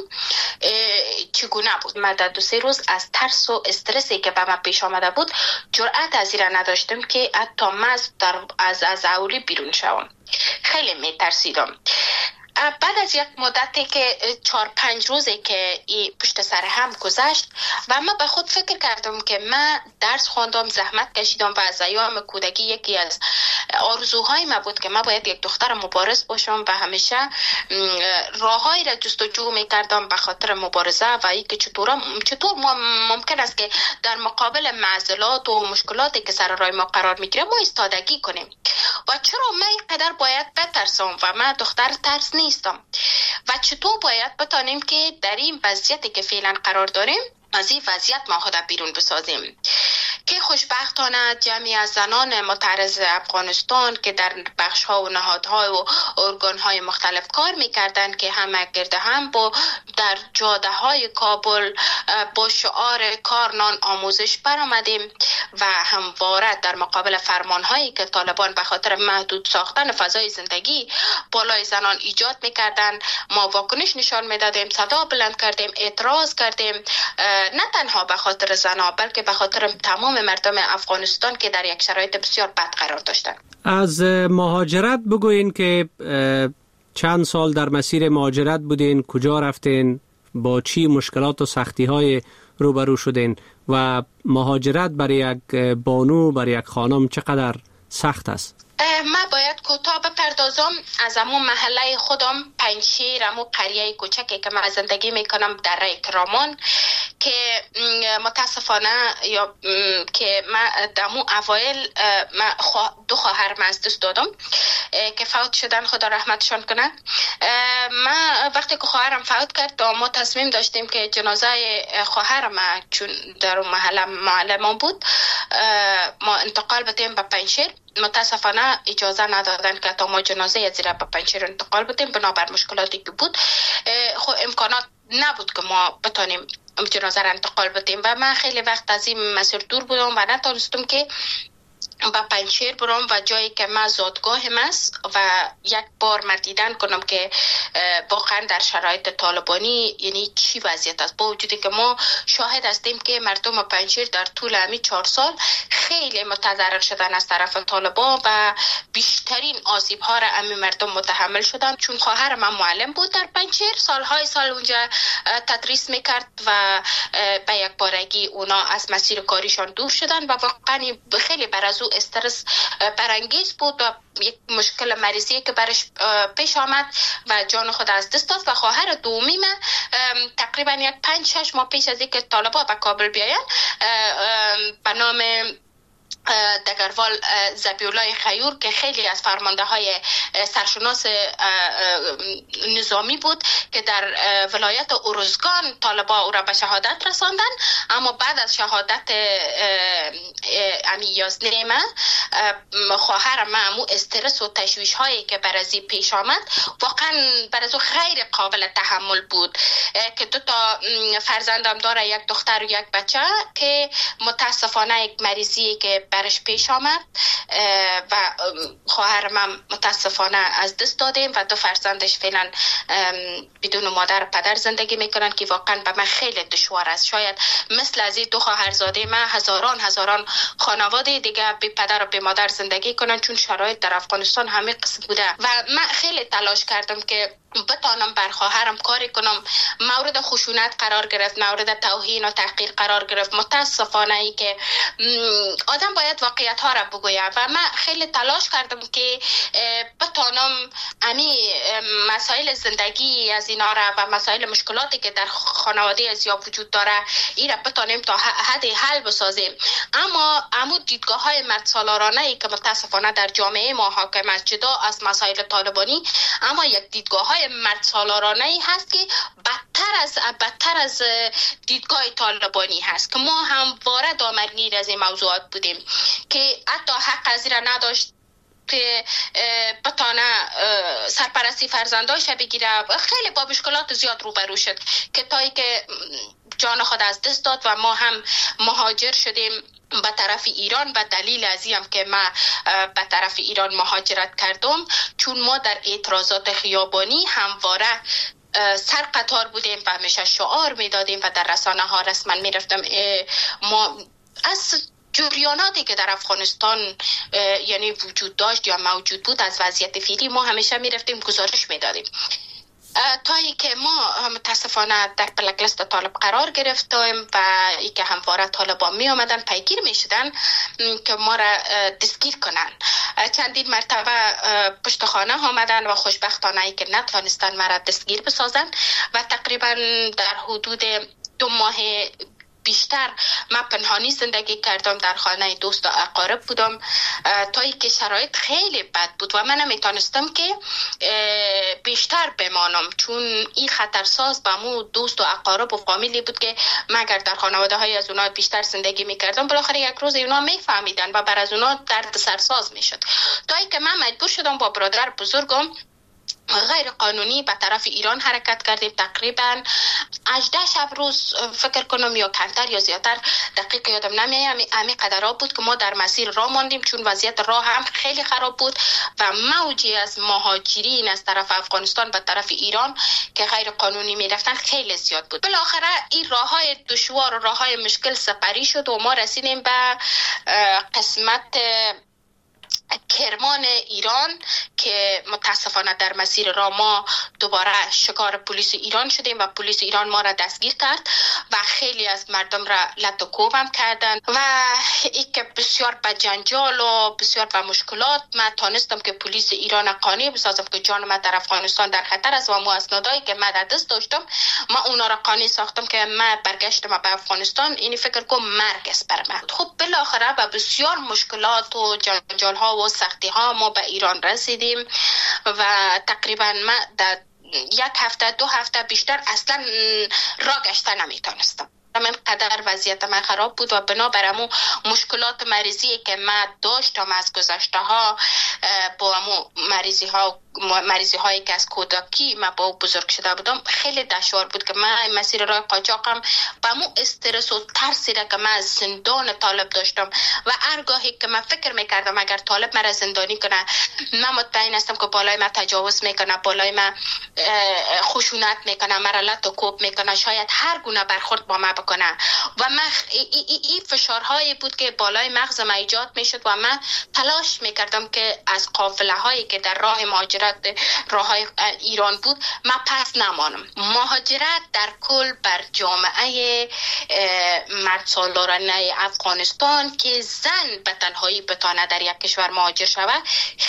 چگونه بود. من در 2-3 روز از ترس و استرسی که به من پیش آمده بود جرأت از این را نداشتم که حتی من از اولی بیرون شوم. خیلی میترسیدم. بعد از یک مدتی که 4-5 روزی که پشت سر هم گذشت و من به خود فکر کردم که من درس خواندم، زحمت کشیدم و از ایام کودکی یکی از آرزوهای من بود که من باید یک دختر مبارز باشم و همیشه راههایی را جستجو میکردم به خاطر مبارزه و اینکه چطور ما ممکن است که در مقابل معضلات و مشکلاتی که سر راه ما قرار میگیره ما ایستادگی کنیم و چرا من اینقدر باید بترسم و من دختر ترس نیستم و چطور باید بتانیم که در این وضعیتی که فعلا قرار داریم از این وضعیت ما خود بیرون بسازیم. که خوشبختانه جمعی از زنان معترض افغانستان که در بخش ها و نهادها و ارگان های مختلف کار میکردن که همه گرده هم با در جاده های کابل با شعار کار نان آموزش برآمدیم و همواره در مقابل فرمان هایی که طالبان به خاطر محدود ساختن فضای زندگی بالای زنان ایجاد میکردن ما واکنش نشان میدادیم، صدا بلند کردیم، اعتراض کردیم، نه تنها به خاطر زنها بلکه به خاطر تمام مردم افغانستان که در یک شرایط بسیار بد قرار داشتند. از مهاجرت بگوین که چند سال در مسیر مهاجرت بودین، کجا رفتین، با چی مشکلات و سختی های روبرو شدین و مهاجرت برای یک بانو، برای یک خانم چقدر سخت است؟ من باید کوتاه بپردازم از امون محله خودم، پنجشیر، امون قریه کوچکی که من زندگی میکنم در کرمان، که متاسفانه یا که من دمو اوایل من دو خواهرم از دست دادم که فوت شدن، خدا رحمتشان کنه. من وقتی که خواهرم فوت کرد ما تصمیم داشتیم که جنازه خواهرم چون در محله ما بود ما انتقال بدیم به پنجشیر. متاسفانه اجازه ندادن که تا ما جنازه زیرا به پنجشیر انتقال بدیم بنابر مشکلاتی که بود. خب امکانات نبود که ما بتونیم جنازه را انتقال بدیم و من خیلی وقت از این مسیر دور بودم و نتونستم که با پنجشیر برام و جایی که من زادگاهم است و یک بار من دیدن کنم که واقعا در شرایط طالبانی یعنی چی وضعیت است، با وجودی که ما شاهد هستیم که مردم پنجشیر در طول همین 4 سال خیلی متضرر شدن از طرف طالبان و بیشترین آسیب ها را همین مردم متحمل شدن. چون خواهر من معلم بود در پنجشیر، سالهای سال اونجا تدریس میکرد و به یک بارگی اونا از مسیر کاریشان دور شدن و واقعا خیلی بر از او استرس برانگیز بود و یک مشکل مریضی که برش پیش آمد و جان خود از دست داد. و خواهر دومی من تقریبا یک 5-6 ماه پیش از اینکه طالبان به کابل بیاین به نام دگروال زبیولای خیور که خیلی از فرمانده های سرشناس نظامی بود که در ولایت ارزگان طالبان او را به شهادت رساندن، اما بعد از شهادت امی یازنیمه خواهر من استرس و تشویش هایی که بر ازی پیش آمد واقعا بر ازو غیر قابل تحمل بود که 2 تا فرزندم داره، یک دختر و یک بچه که متاسفانه یک مریضی که برش پیش آمد و خواهر من متاسفانه از دست دادیم و 2 فرزندش فعلا بدون مادر و پدر زندگی میکنن که واقعا به من خیلی دشوار است. شاید مثل از این 2 خواهرزاده من هزاران خانواده دیگه بی پدر و بی مادر زندگی کنن چون شرایط در افغانستان همه قسم بوده و من خیلی تلاش کردم که بتانم بر خواهرم کاری کنم. مورد خشونت قرار گرفت، مورد توهین و تحقیر قرار گرفت. متاسفانه ای که آدم باید واقعیت ها را بگوید و من خیلی تلاش کردم که بتانم امی مسائل زندگی از اینا را و مسائل مشکلاتی که در خانواده از یا وجود داره این را بتانیم تا حد حل بسازیم. اما عمود دیدگاه های مرد سالارانه ای که متاسفانه در جامعه ما حاکم است، جدا از مسائل طالبانی، اما یک دیدگاه های مرد سالارانه ای هست که بدتر از دیدگاه طالبانی هست که ما همواره دامنگیر از این موضوعات بودیم که حتی حق از این را نداشت که بتانه سرپرستی فرزنداش بگیره. خیلی با مشکلات زیاد روبرو شد که تایی که جان خود از دست داد و ما هم مهاجر شدیم به طرف ایران. و دلیل از این هم که من به طرف ایران مهاجرت کردم چون ما در اعتراضات خیابانی همواره سر قطار بودیم و همیشه شعار میدادیم و در رسانه ها رسما میرفتم ما از جریاناتی که در افغانستان یعنی وجود داشت یا موجود بود از وضعیت فعلی ما همیشه میرفتیم گزارش میدادیم تایی که ما متاسفانه در بلک لیست طالب قرار گرفتیم و ای که همواره طالبان می آمدن پیگیر می شدن که ما را دستگیر کنن. چندین مرتبه پشت خانه آمدن و خوشبختانه ای که نتوانستن ما را دستگیر بسازن و تقریبا در حدود 2 ماه بیشتر من پنهانی زندگی کردم، در خانه دوست و اقارب بودم تا اینکه شرایط خیلی بد بود و من نمیتونستم که بیشتر بمانم، چون این خطرساز به مو دوست و اقارب و فامیلی بود که مگر در خانواده های از اونا بیشتر زندگی میکردم، بالاخره یک روز اونا میفهمیدن و بر از اونا درد سرساز میشد، تا اینکه من مجبور شدم با برادر بزرگم غیر قانونی به طرف ایران حرکت کردیم. تقریبا 18 شب روز فکر کنم یا کمتر یا زیادتر، دقیق یادم نمیاد، همین قدرها بود که ما در مسیر راه ماندیم، چون وضعیت راه هم خیلی خراب بود و موجی از مهاجرین از طرف افغانستان به طرف ایران که غیر قانونی میرفتن خیلی زیاد بود. بالاخره این راههای دشوار و راههای مشکل سپری شد و ما رسیدیم به قسمت کرمان ایران که متاسفانه در مسیر راه ما دوباره شکار پلیس ایران شدیم و پلیس ایران ما را دستگیر کرد و خیلی از مردم را لط و کوب هم کردن و این که بسیار به جنجال و بسیار به مشکلات من تانستم که پلیس ایران قانع بسازم که جان من در افغانستان در خطر است و مو اسنادایی که من در دست داشتم من اونا را قانع ساختم که من برگشتم به افغانستان، اینی فکر کنم مرگ است بر من. خب بالاخره با بسیار مشکلات و جنجال ها و سختی ها ما به ایران رسیدیم و تقریبا من در یک هفته 2 هفته بیشتر اصلا راه گشته نمیتونستم. من قدر وضعیت من خراب بود و بنابراین مشکلات مریضی که من داشتم از گذشته ها با مریضی هایی که از کودکی من با بزرگ شده بودم خیلی دشوار بود که من مسیر راه قاچاقم با مو استرس و ترسی را که من از زندان طالب داشتم و هرگاهی که من فکر میکردم اگر طالب مرا زندانی کنه من مطمئن هستم که بالای من تجاوز میکنه، بالای من خشونت میکنه، مرا لط و کوب میکنه، شاید هر گونه برخورد با من بکنه و من این فشارهایی بود که بالای مغز من ایجاد میشد و من تلاش میکردم که از قافله هایی که در راه مهاجرت راه های ایران بود من پس نمانم. مهاجرت در کل بر جامعه مرد سالارانه افغانستان که زن به تنهایی بتانه در یک کشور مهاجر شود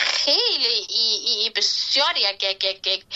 خیلی بسیار یک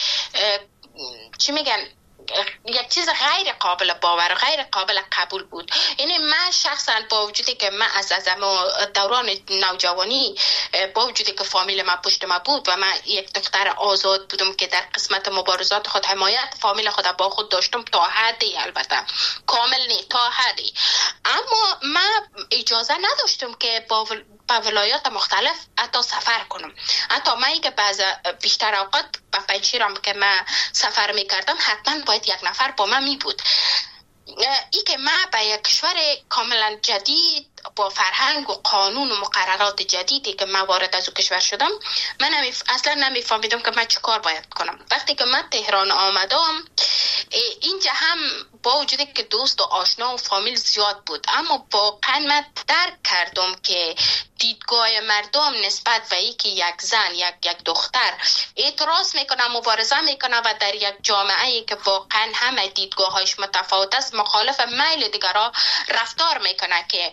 چی میگن یک چیز غیر قابل باور، غیر قابل قبول بود. یعنی من شخصا با وجودی که من از دوران نوجوانی با وجودی که فامیل من پشت من بود و من یک دختر آزاد بودم که در قسمت مبارزات خود حمایت فامیل خود با خود داشتم تا حدی، البته کامل نه تا حدی، اما من اجازه نداشتم که با ولایات مختلف حتی سفر کنم. حتی من که بیشتر اوقات با پنجشیرم که من سفر میکردم حتما باید یک نفر با من می بود. ای که من به یک کشور کاملا جدید با فرهنگ و قانون و مقررات جدیدی که من وارد از او کشور شدم من اصلا نمیفهمیدم که من چه کار باید کنم. وقتی که من تهران آمدم اینجا هم با وجودی که دوست و آشنا و فامیل زیاد بود اما واقعا من درک کردم که دیدگاه مردم نسبت به اینکه یک زن یک دختر اعتراض میکنه، مبارزه میکنه و در یک جامعه که واقعا همه دیدگاه‌هاش متفاوت است مخالف میل دیگرها رفتار میکنه که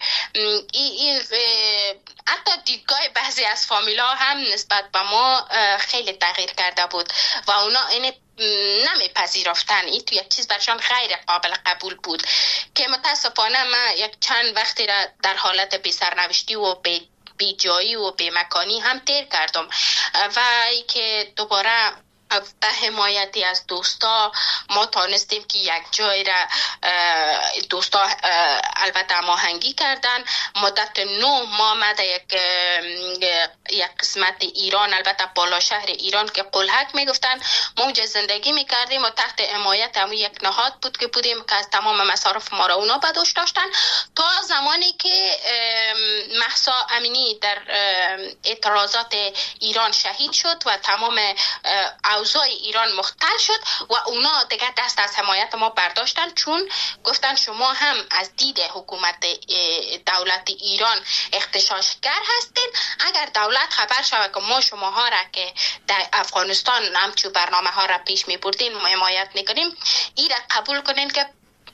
حتی دیدگاه بعضی از فامیلا هم نسبت به ما خیلی تغییر کرده بود و اونا این نمیپذیرفتن. این تو یک چیز برشان غیر قابل قبول بود که متاسفانه من یک چند وقتی را در حالت بی سرنوشتی و بی جایی و بی مکانی هم تیر کردم و ای که دوباره به حمایتی از دوستا ما تانستیم که یک جای را دوستا البته هماهنگی کردن. مدت 9 ماه ما در یک قسمت ایران، البته بالا شهر ایران که قلهک میگفتن، ما اونجا زندگی میکردیم و تحت حمایت همون یک نهاد بود که بودیم که از تمام مصارف ما را اونا بداشت داشتن تا زمانی که مهسا امینی در اعتراضات ایران شهید شد و تمام اوضاع ایران مختل شد و اونا دیگه دست از حمایت ما برداشتن، چون گفتن شما هم از دید حکومت دولت ایران اغتشاشگر هستین. اگر دولت خبر شود که ما شماها را که در افغانستان همچون برنامه ها را پیش می بردین حمایت میکنیم، این را قبول کنین که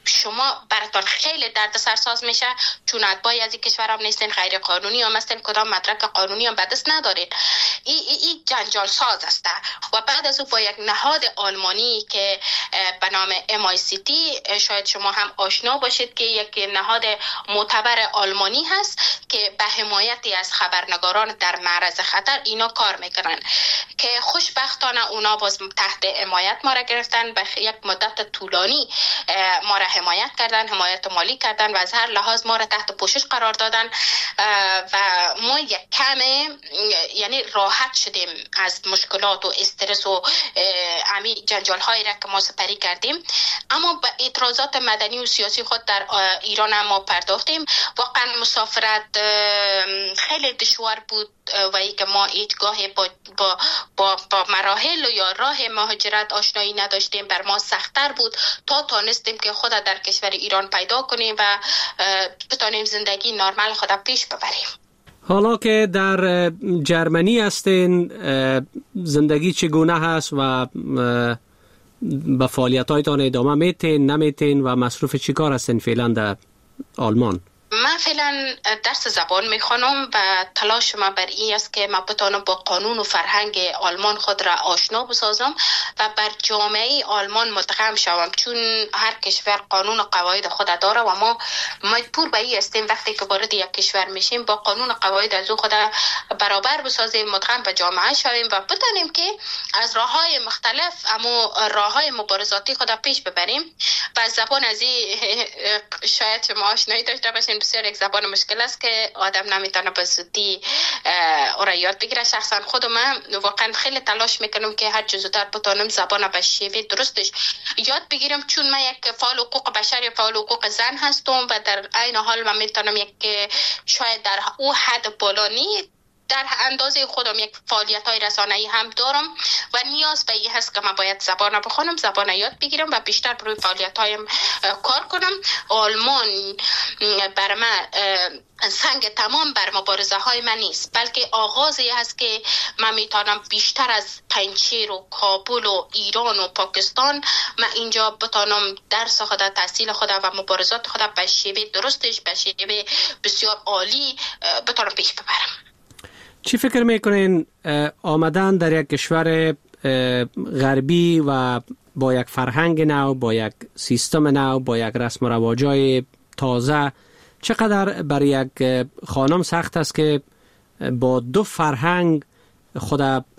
شما براتون خیلی دردسرساز میشه، چون اتباعی از این کشور هم نیستین، غیر قانونی هم هستین، کدام مدرک قانونی هم به دست ندارین. این جنجال ساز است. و بعد از او با یک نهاد آلمانی که به نام MI6، شاید شما هم آشنا باشید که یک نهاد معتبر آلمانی هست که به حمایتی از خبرنگاران در معرض خطر اینا کار میکنن، که خوشبختانه اونا باز تحت حمایت ما را گرفتن، به یک مدت طولانی ما را حمایت کردن، حمایت مالی کردن و از هر لحاظ ما را تحت پوشش قرار دادن و ما یک کمی یعنی راحت شدیم از مشکلات و استرس و امی جنجال هایی را که ما سپری کردیم. اما به اعتراضات مدنی و سیاسی خود در ایران هم ما پرداختیم. واقعا مسافرت خیلی دشوار بود و ای که ما هیچگاه با مراحل یا راه مهاجرت آشنایی نداشتیم، بر ما سخت‌تر بود تا تانستیم که خود در کشور ایران پیدا کنیم و بتانیم زندگی نرمال خود پیش ببریم. حالا که در جرمنی هستین، زندگی چگونه هست و به فعالیت‌هایتان ادامه میتین نمیتین و مصروف چی کار هستین فعلا در آلمان؟ من فعلا درس زبان میخوانم و تلاش ما بر این است که من بتانم با قانون و فرهنگ آلمان خود را آشنا بسازم و بر جامعه آلمان مدغم شوم، چون هر کشور قانون و قواعد خود داره و ما مجبور به این هستیم وقتی که وارد یک کشور میشیم با قانون و قواعد از او خود برابر بسازیم، مدغم به جامعه شویم و بتانیم که از راههای مختلف اما راههای مبارزاتی خود پیش ببریم. و زبان از این شاید شما آشنایی داشته باشین، بسیار یک زبان مشکل است که آدم نمیتونه به زودی او را یاد بگیره. شخصا خود من واقعا خیلی تلاش میکنم که هر چه زودتر بتونم زبان به شیوه درستش یاد بگیرم، چون من یک فعال حقوق بشر یا فعال حقوق زن هستم و در عین حال من میتونم یک شاید در او حد بالا نی در اندازه خودم یک فعالیت‌های رسانه‌ای هم دارم و نیاز به این هست که من باید زبان بخونم، زبان یاد بگیرم و بیشتر روی فعالیت‌هایم کار کنم. آلمان بر من سنگ تمام بر مبارزه های من نیست، بلکه آغازی هست که من میتونم بیشتر از پنجشیر و کابل و ایران و پاکستان من اینجا بتونم درس خود، تحصیل خود و مبارزات خود به شیوه درستش، به شیوه بسیار عالی بتونم پیش ببرم. چی فکر میکنین آمدن در یک کشور غربی و با یک فرهنگ نو، با یک سیستم نو، با یک رسم و رواجای تازه، چقدر برای یک خانم سخت است که با دو فرهنگ خود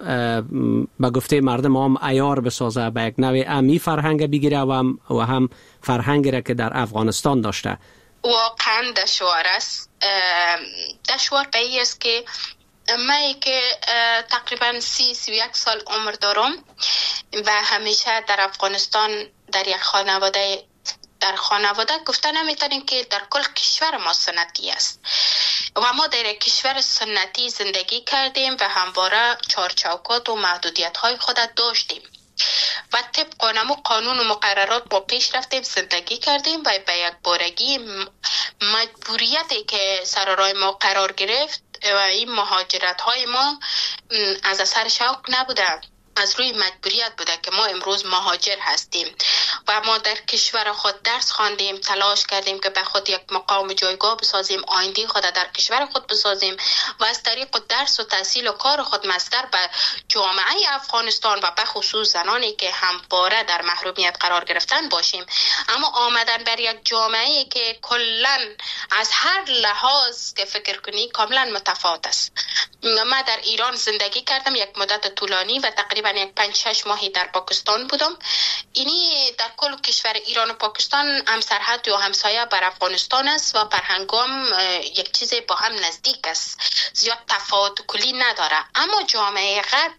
به گفته مردم هم عیار بسازه، به یک نوع امی فرهنگ بگیره و هم فرهنگی را که در افغانستان داشته؟ واقعا دشوار است. دشوار به این است که من که تقریبا 31 سال عمر دارم و همیشه در افغانستان در یک خانواده گفته نمیتونیم که در کل کشور ما سنتی است و ما در کشور سنتی زندگی کردیم و همواره چارچوکات و محدودیت های خود داشتیم و طبق نمو قانون و مقررات با پیش رفتیم، زندگی کردیم و به یک بارگی مجبوریتی که سر راه ما قرار گرفت و این مهاجرت های ما از اثر شوق نبوده، از روی مجبوریت بوده که ما امروز مهاجر هستیم و ما در کشور خود درس خواندیم، تلاش کردیم که به خود یک مقام جایگاه بسازیم، آینده خود در کشور خود بسازیم و از طریق درس و تحصیل و کار خود مصدر به جامعه افغانستان و به خصوص زنانی که همواره در محرومیت قرار گرفتن باشیم. اما آمدن بر یک جامعه که کلاً از هر لحاظ که فکر کنی کاملا متفاوت است. من در ایران زندگی کردم یک مدت طولانی و تقریبا یک 5-6 ماهی در پاکستان بودم. اینی در کل کشور ایران و پاکستان هم سرحد و همسایه بر افغانستان است و فرهنگام یک چیز با هم نزدیک است، زیاد تفاوت کلی نداره. اما جامعه غرب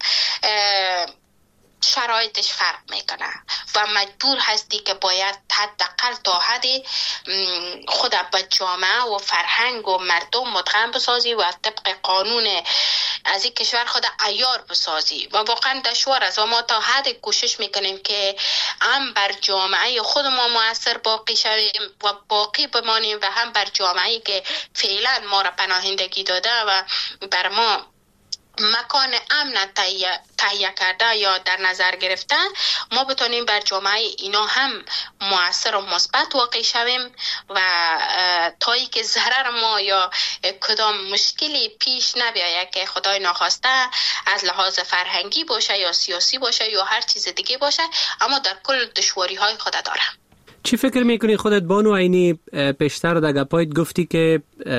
شرایطش فرق میکنه و مجبور هستی که باید حداقل تا حدی خود به جامعه و فرهنگ و مردم مدغم بسازی و طبق قانون از این کشور خود عیار بسازی و واقعا دشوار است و ما تا حد کوشش میکنیم که هم بر جامعه خود ما مؤثر باقی شویم و باقی بمانیم و هم بر جامعه که فعلا ما را پناهندگی داده و بر ما مکان امن تهیه کرده یا در نظر گرفته، ما بتونیم بر جامعه اینا هم مؤثر و مثبت واقع شویم و تایی که ضرر ما یا کدام مشکلی پیش نبیاید که خدای ناخواسته از لحاظ فرهنگی باشه یا سیاسی باشه یا هر چیز دیگه باشه، اما در کل دشواری های خود داره. چی فکر میکنی خودت بانو عینی؟ پیشتر در گپایت گفتی که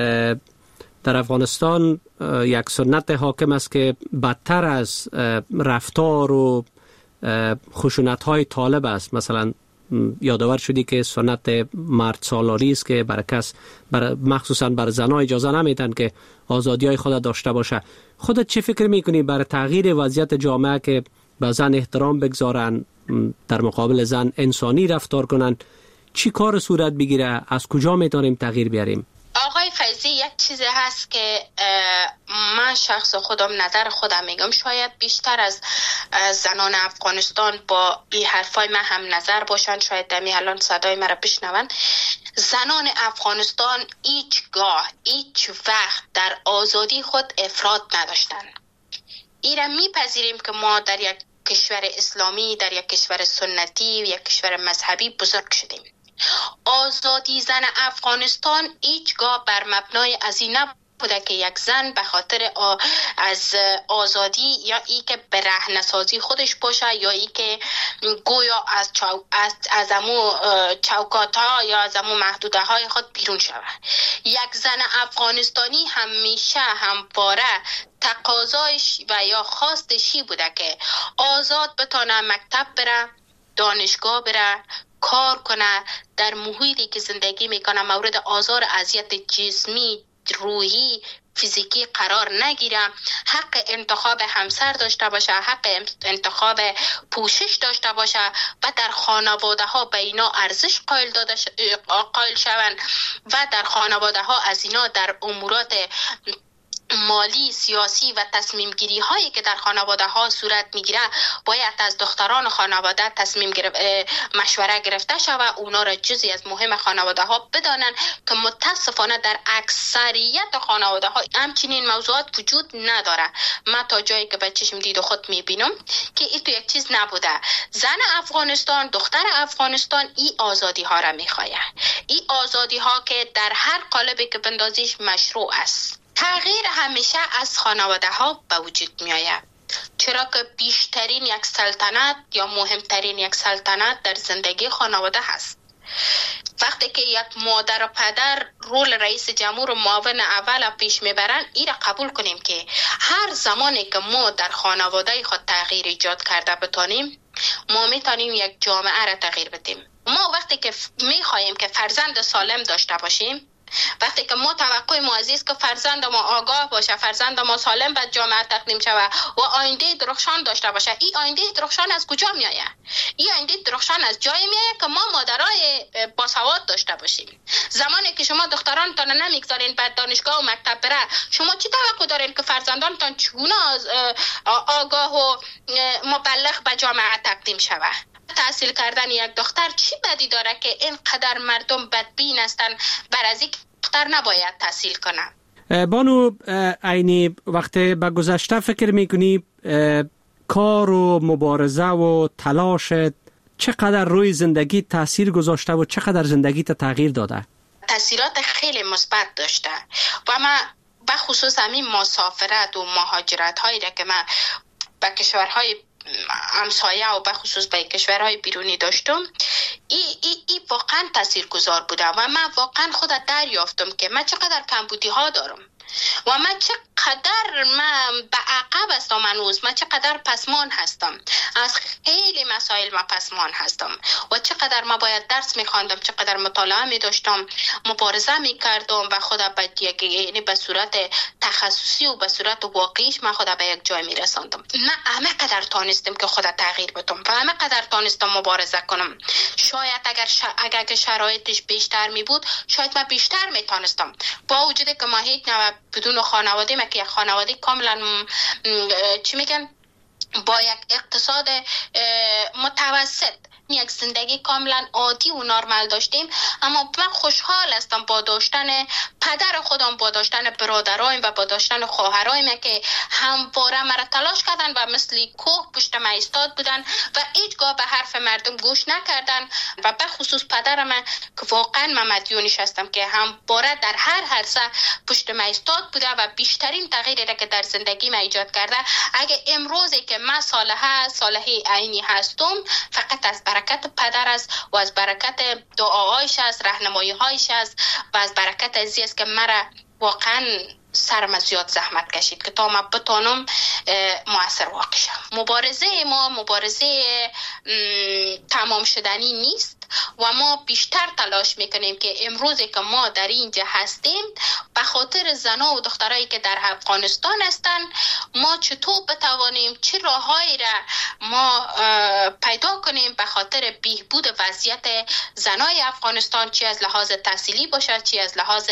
در افغانستان یک سنت حاکم است که بدتر از رفتار و خشونت‌های طالب است. مثلا یادآور شدی که سنت مرد سالاری است که مخصوصا بر زنان اجازه نمیدن که آزادی‌های خود داشته باشه. خودت چی فکر میکنی برای تغییر وضعیت جامعه که به زن احترام بگذارن، در مقابل زن انسانی رفتار کنن؟ چی کار صورت بگیره؟ از کجا میتونیم تغییر بیاریم؟ آقای فیضی، یک چیزی هست که من شخص خودم نظر خودم میگم، شاید بیشتر از زنان افغانستان با این حرفای من هم نظر باشن، شاید دمی الان صدای مرا بشنون. زنان افغانستان هیچ وقت در آزادی خود افراط نداشتن. ایرا میپذیریم که ما در یک کشور اسلامی، در یک کشور سنتی و یک کشور مذهبی بزرگ شدیم. آزادی زن افغانستان هیچگاه بر مبنای از این نبوده که یک زن به خاطر از آزادی یا ای که به رهنسازی خودش باشه یا ای که گویا از امو چوکات ها یا از امو محدوده های خود بیرون شود. یک زن افغانستانی همیشه همواره تقاضایش و یا خواستشی بوده که آزاد بتونه مکتب بره، دانشگاه بره، کار کنه، در محیطی که زندگی میکنه مورد آزار اذیت جسمی، روحی، فیزیکی قرار نگیره، حق انتخاب همسر داشته باشه، حق انتخاب پوشش داشته باشه و در خانواده ها به اینا ارزش قائل شوند و در خانواده ها از اینا در امورات مالی، سیاسی و تصمیم گیری هایی که در خانواده ها صورت میگیره باید از دختران خانواده مشوره گرفته شود، اونا را جزئی از مهم خانواده ها بدانن که متاسفانه در اکثریت خانواده ها همچنین موضوعات وجود نداره. من تا جایی که به چشم دید و خود میبینم که این تو یک چیز نبوده. زن افغانستان، دختر افغانستان این آزادی ها را میخواه، این آزادی ها که در هر قالبی که بندازیش مشروع است. تغییر همیشه از خانواده ها به وجود می آید، چرا که بیشترین یک سلطنت یا مهمترین یک سلطنت در زندگی خانواده هست. وقتی که یک مادر و پدر رول رئیس جمهور و معاون اول پیش میبرن، این را قبول کنیم که هر زمانی که ما در خانواده خود تغییر ایجاد کرده بتانیم، ما میتونیم یک جامعه را تغییر بدیم. ما وقتی که میخواهیم که فرزند سالم داشته باشیم، وقتی که ما توقع ما عزیز که فرزند ما آگاه باشه، فرزند ما سالم به جامعه تقدیم شود و آینده درخشان داشته باشه، این آینده درخشان از کجا می آید؟ این آینده درخشان از جایی می آید که ما مادرای باسواد داشته باشیم. زمانی که شما دخترانتان نمیگذارین بعد دانشگاه و مکتب بره، شما چی توقع دارین که فرزندانتان چگونه آگاه و مبلغ به جامعه تقدیم شود؟ تحصیل کردن یک دختر چی بدی داره که اینقدر مردم بدبین هستن بر از یک دختر نباید تحصیل کنه؟ بانو عینی، وقتی به گذشته فکر میکنی کار و مبارزه و تلاشت چقدر روی زندگی تاثیر گذاشته و چقدر زندگی تغییر داده؟ تاثیرات خیلی مثبت داشته و من به خصوص همین مسافرت و مهاجرت هایی که من به کشورهای همسایه و به خصوص به کشورهای بیرونی داشتم، ای واقعا تاثیرگذار بوده و من واقعا خودت دریافتم که من چقدر کمبودی ها دارم و من چقدر به عقب هستم هنوز، من چقدر پسمان هستم، از خیلی مسائل من پسمان هستم و چقدر من باید درس میخواندم، چقدر مطالعه میداشتم، مبارزه میکردم و خودم یعنی به صورت تخصصی و به صورت واقعیش من خودم به یک جای میرساندم. من همه قدر تانستم که خودم تغییر بدم و همه قدر تانستم مبارزه کنم. شاید اگر که شرایطش بیشتر می بود شاید من بیشتر میتونستم، با وجودی که ما هیچ نوع بدون خانواده، ما که یک خانواده کاملا چی میگن با یک اقتصاد متوسط یک زندگی کاملا عادی و نرمال داشتیم. اما من خوشحال هستم با داشتن پدر خودم، با داشتن برادرایم و با داشتن خواهرایم که همواره مرا تلاش کردن و مثل کوه پشت من ایستاد بودن و هیچگاه به حرف مردم گوش نکردن و به خصوص پدرم که واقعا من مدیونش هستم که همواره در هر عرصه پشت من ایستاد بوده و بیشترین تغییری را که در زندگی من ایجاد کرده. اگه امروزی که من صالحه عینی هستم فقط از برکت پدر است و از برکت دعاهایش است، راهنمایی‌هایش است و از برکت ازی است که مرا واقعا سرم زیاد زحمت کشید که تا من بتانم مؤثر واقع شم. مبارزه ما مبارزه تمام شدنی نیست و ما بیشتر تلاش میکنیم که امروزی که ما در اینجا هستیم به خاطر زنها و دخترایی که در افغانستان هستن ما چطور بتوانیم چه راههایی را ما پیدا کنیم به خاطر بهبود وضعیت زنای افغانستان، چه از لحاظ تحصیلی باشد چه از لحاظ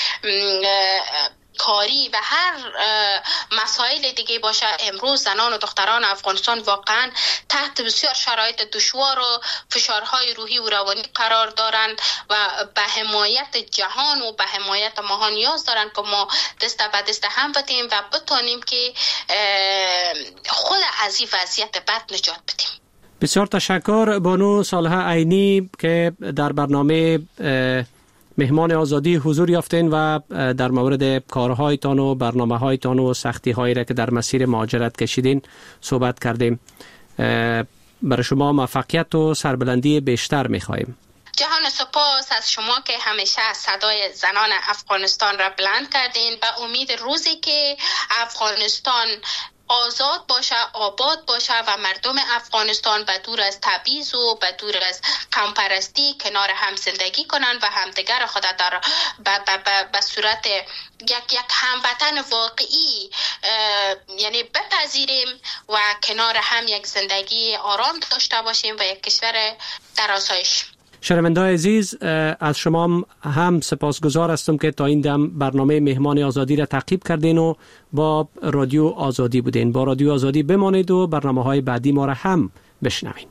کاری و هر مسائل دیگه باشه. امروز زنان و دختران افغانستان واقعا تحت بسیار شرایط دشوار و فشارهای روحی و روانی قرار دارند و به حمایت جهان و به حمایت ما نیاز دارند که ما دست به دست هم بدیم و بتانیم که خود از این وضعیت بد نجات بدیم. بسیار تشکر بانو صالحه عینی که در برنامه مهمان آزادی حضور یافتین و در مورد کارهایتان و برنامه‌هایتان و سختی‌هایی را که در مسیر مهاجرت کشیدین صحبت کردیم. برای شما موفقیت و سربلندی بیشتر می‌خواهیم. جهان سپاس از شما که همیشه صدای زنان افغانستان را بلند کردین و امید روزی که افغانستان آزاد باشه، آباد باشه و مردم افغانستان به دور از تبعیض و به دور از قوم‌پرستی کنار هم زندگی کنند و همدیگر خود در به صورت یک هموطن واقعی یعنی بپذیریم و کنار هم یک زندگی آرام داشته باشیم و یک کشور در آسایش. شنونده‌های عزیز، از شما هم سپاسگزار هستم که تا این دم برنامه مهمان آزادی را تعقیب کردین و با رادیو آزادی بودین. با رادیو آزادی بمانید و برنامه‌های بعدی ما را هم بشنوید.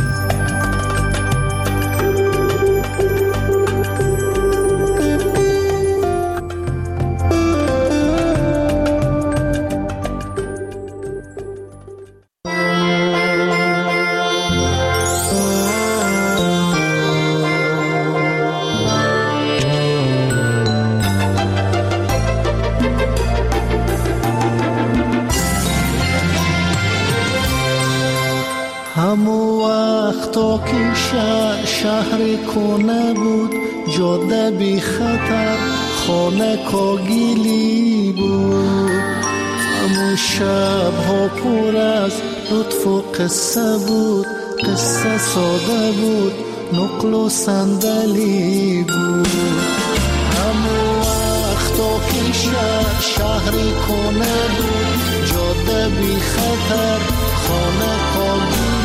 شهر کنه بود، جاده بی خطر، خانه کاگیلی بود. همون شب ها پر از لطف و قصه بود، قصه ساده بود، نقل و صندلی بود. همون وقتا که شهر کنه بود، جاده بی خطر، خانه کاگیلی.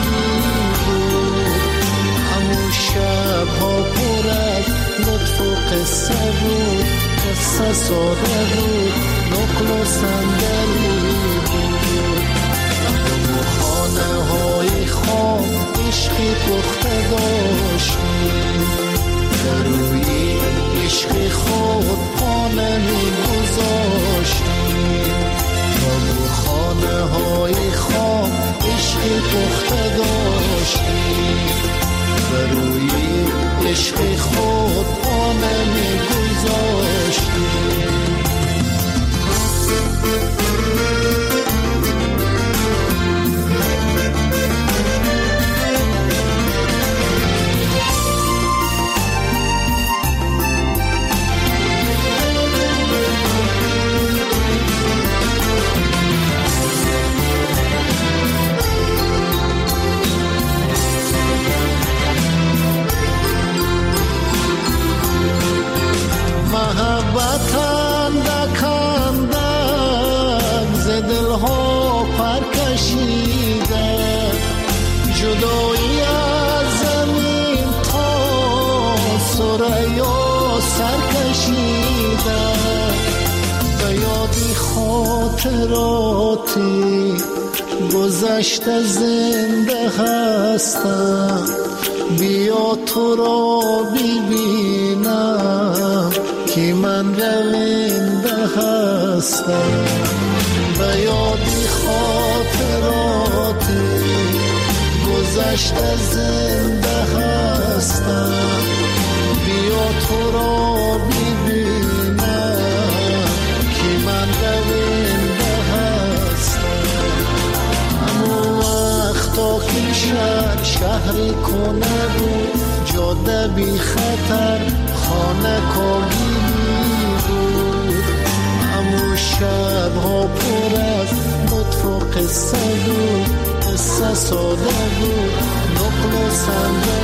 شب ها پر از لطف و قصه بود، قصه ساده بود، نقل و صندلی بود. و خانه های خام عشقی پخته داشتیم، در روی عشق خود پا نمی گذاشتیم. و خانه های خام عشقی پخته داشتیم، روی عشق خود پا نمی گذاشتیم. جدایی از زمین تا ثریا سر کشیده، به یادی خاطراتی گذشته زنده هستم، بیا تو را ببینم که من رونده هستم. به یادی خاطراتی گذشته زنده هستم، بیا تو را ببینم که من رونده هستم. همون وقتا که شهری کنه بود، جاده بی خطر خانه کاگیلی بود. همون شبها پر از لطف و قصه بود، قصه ساده بود، نقل و صندوق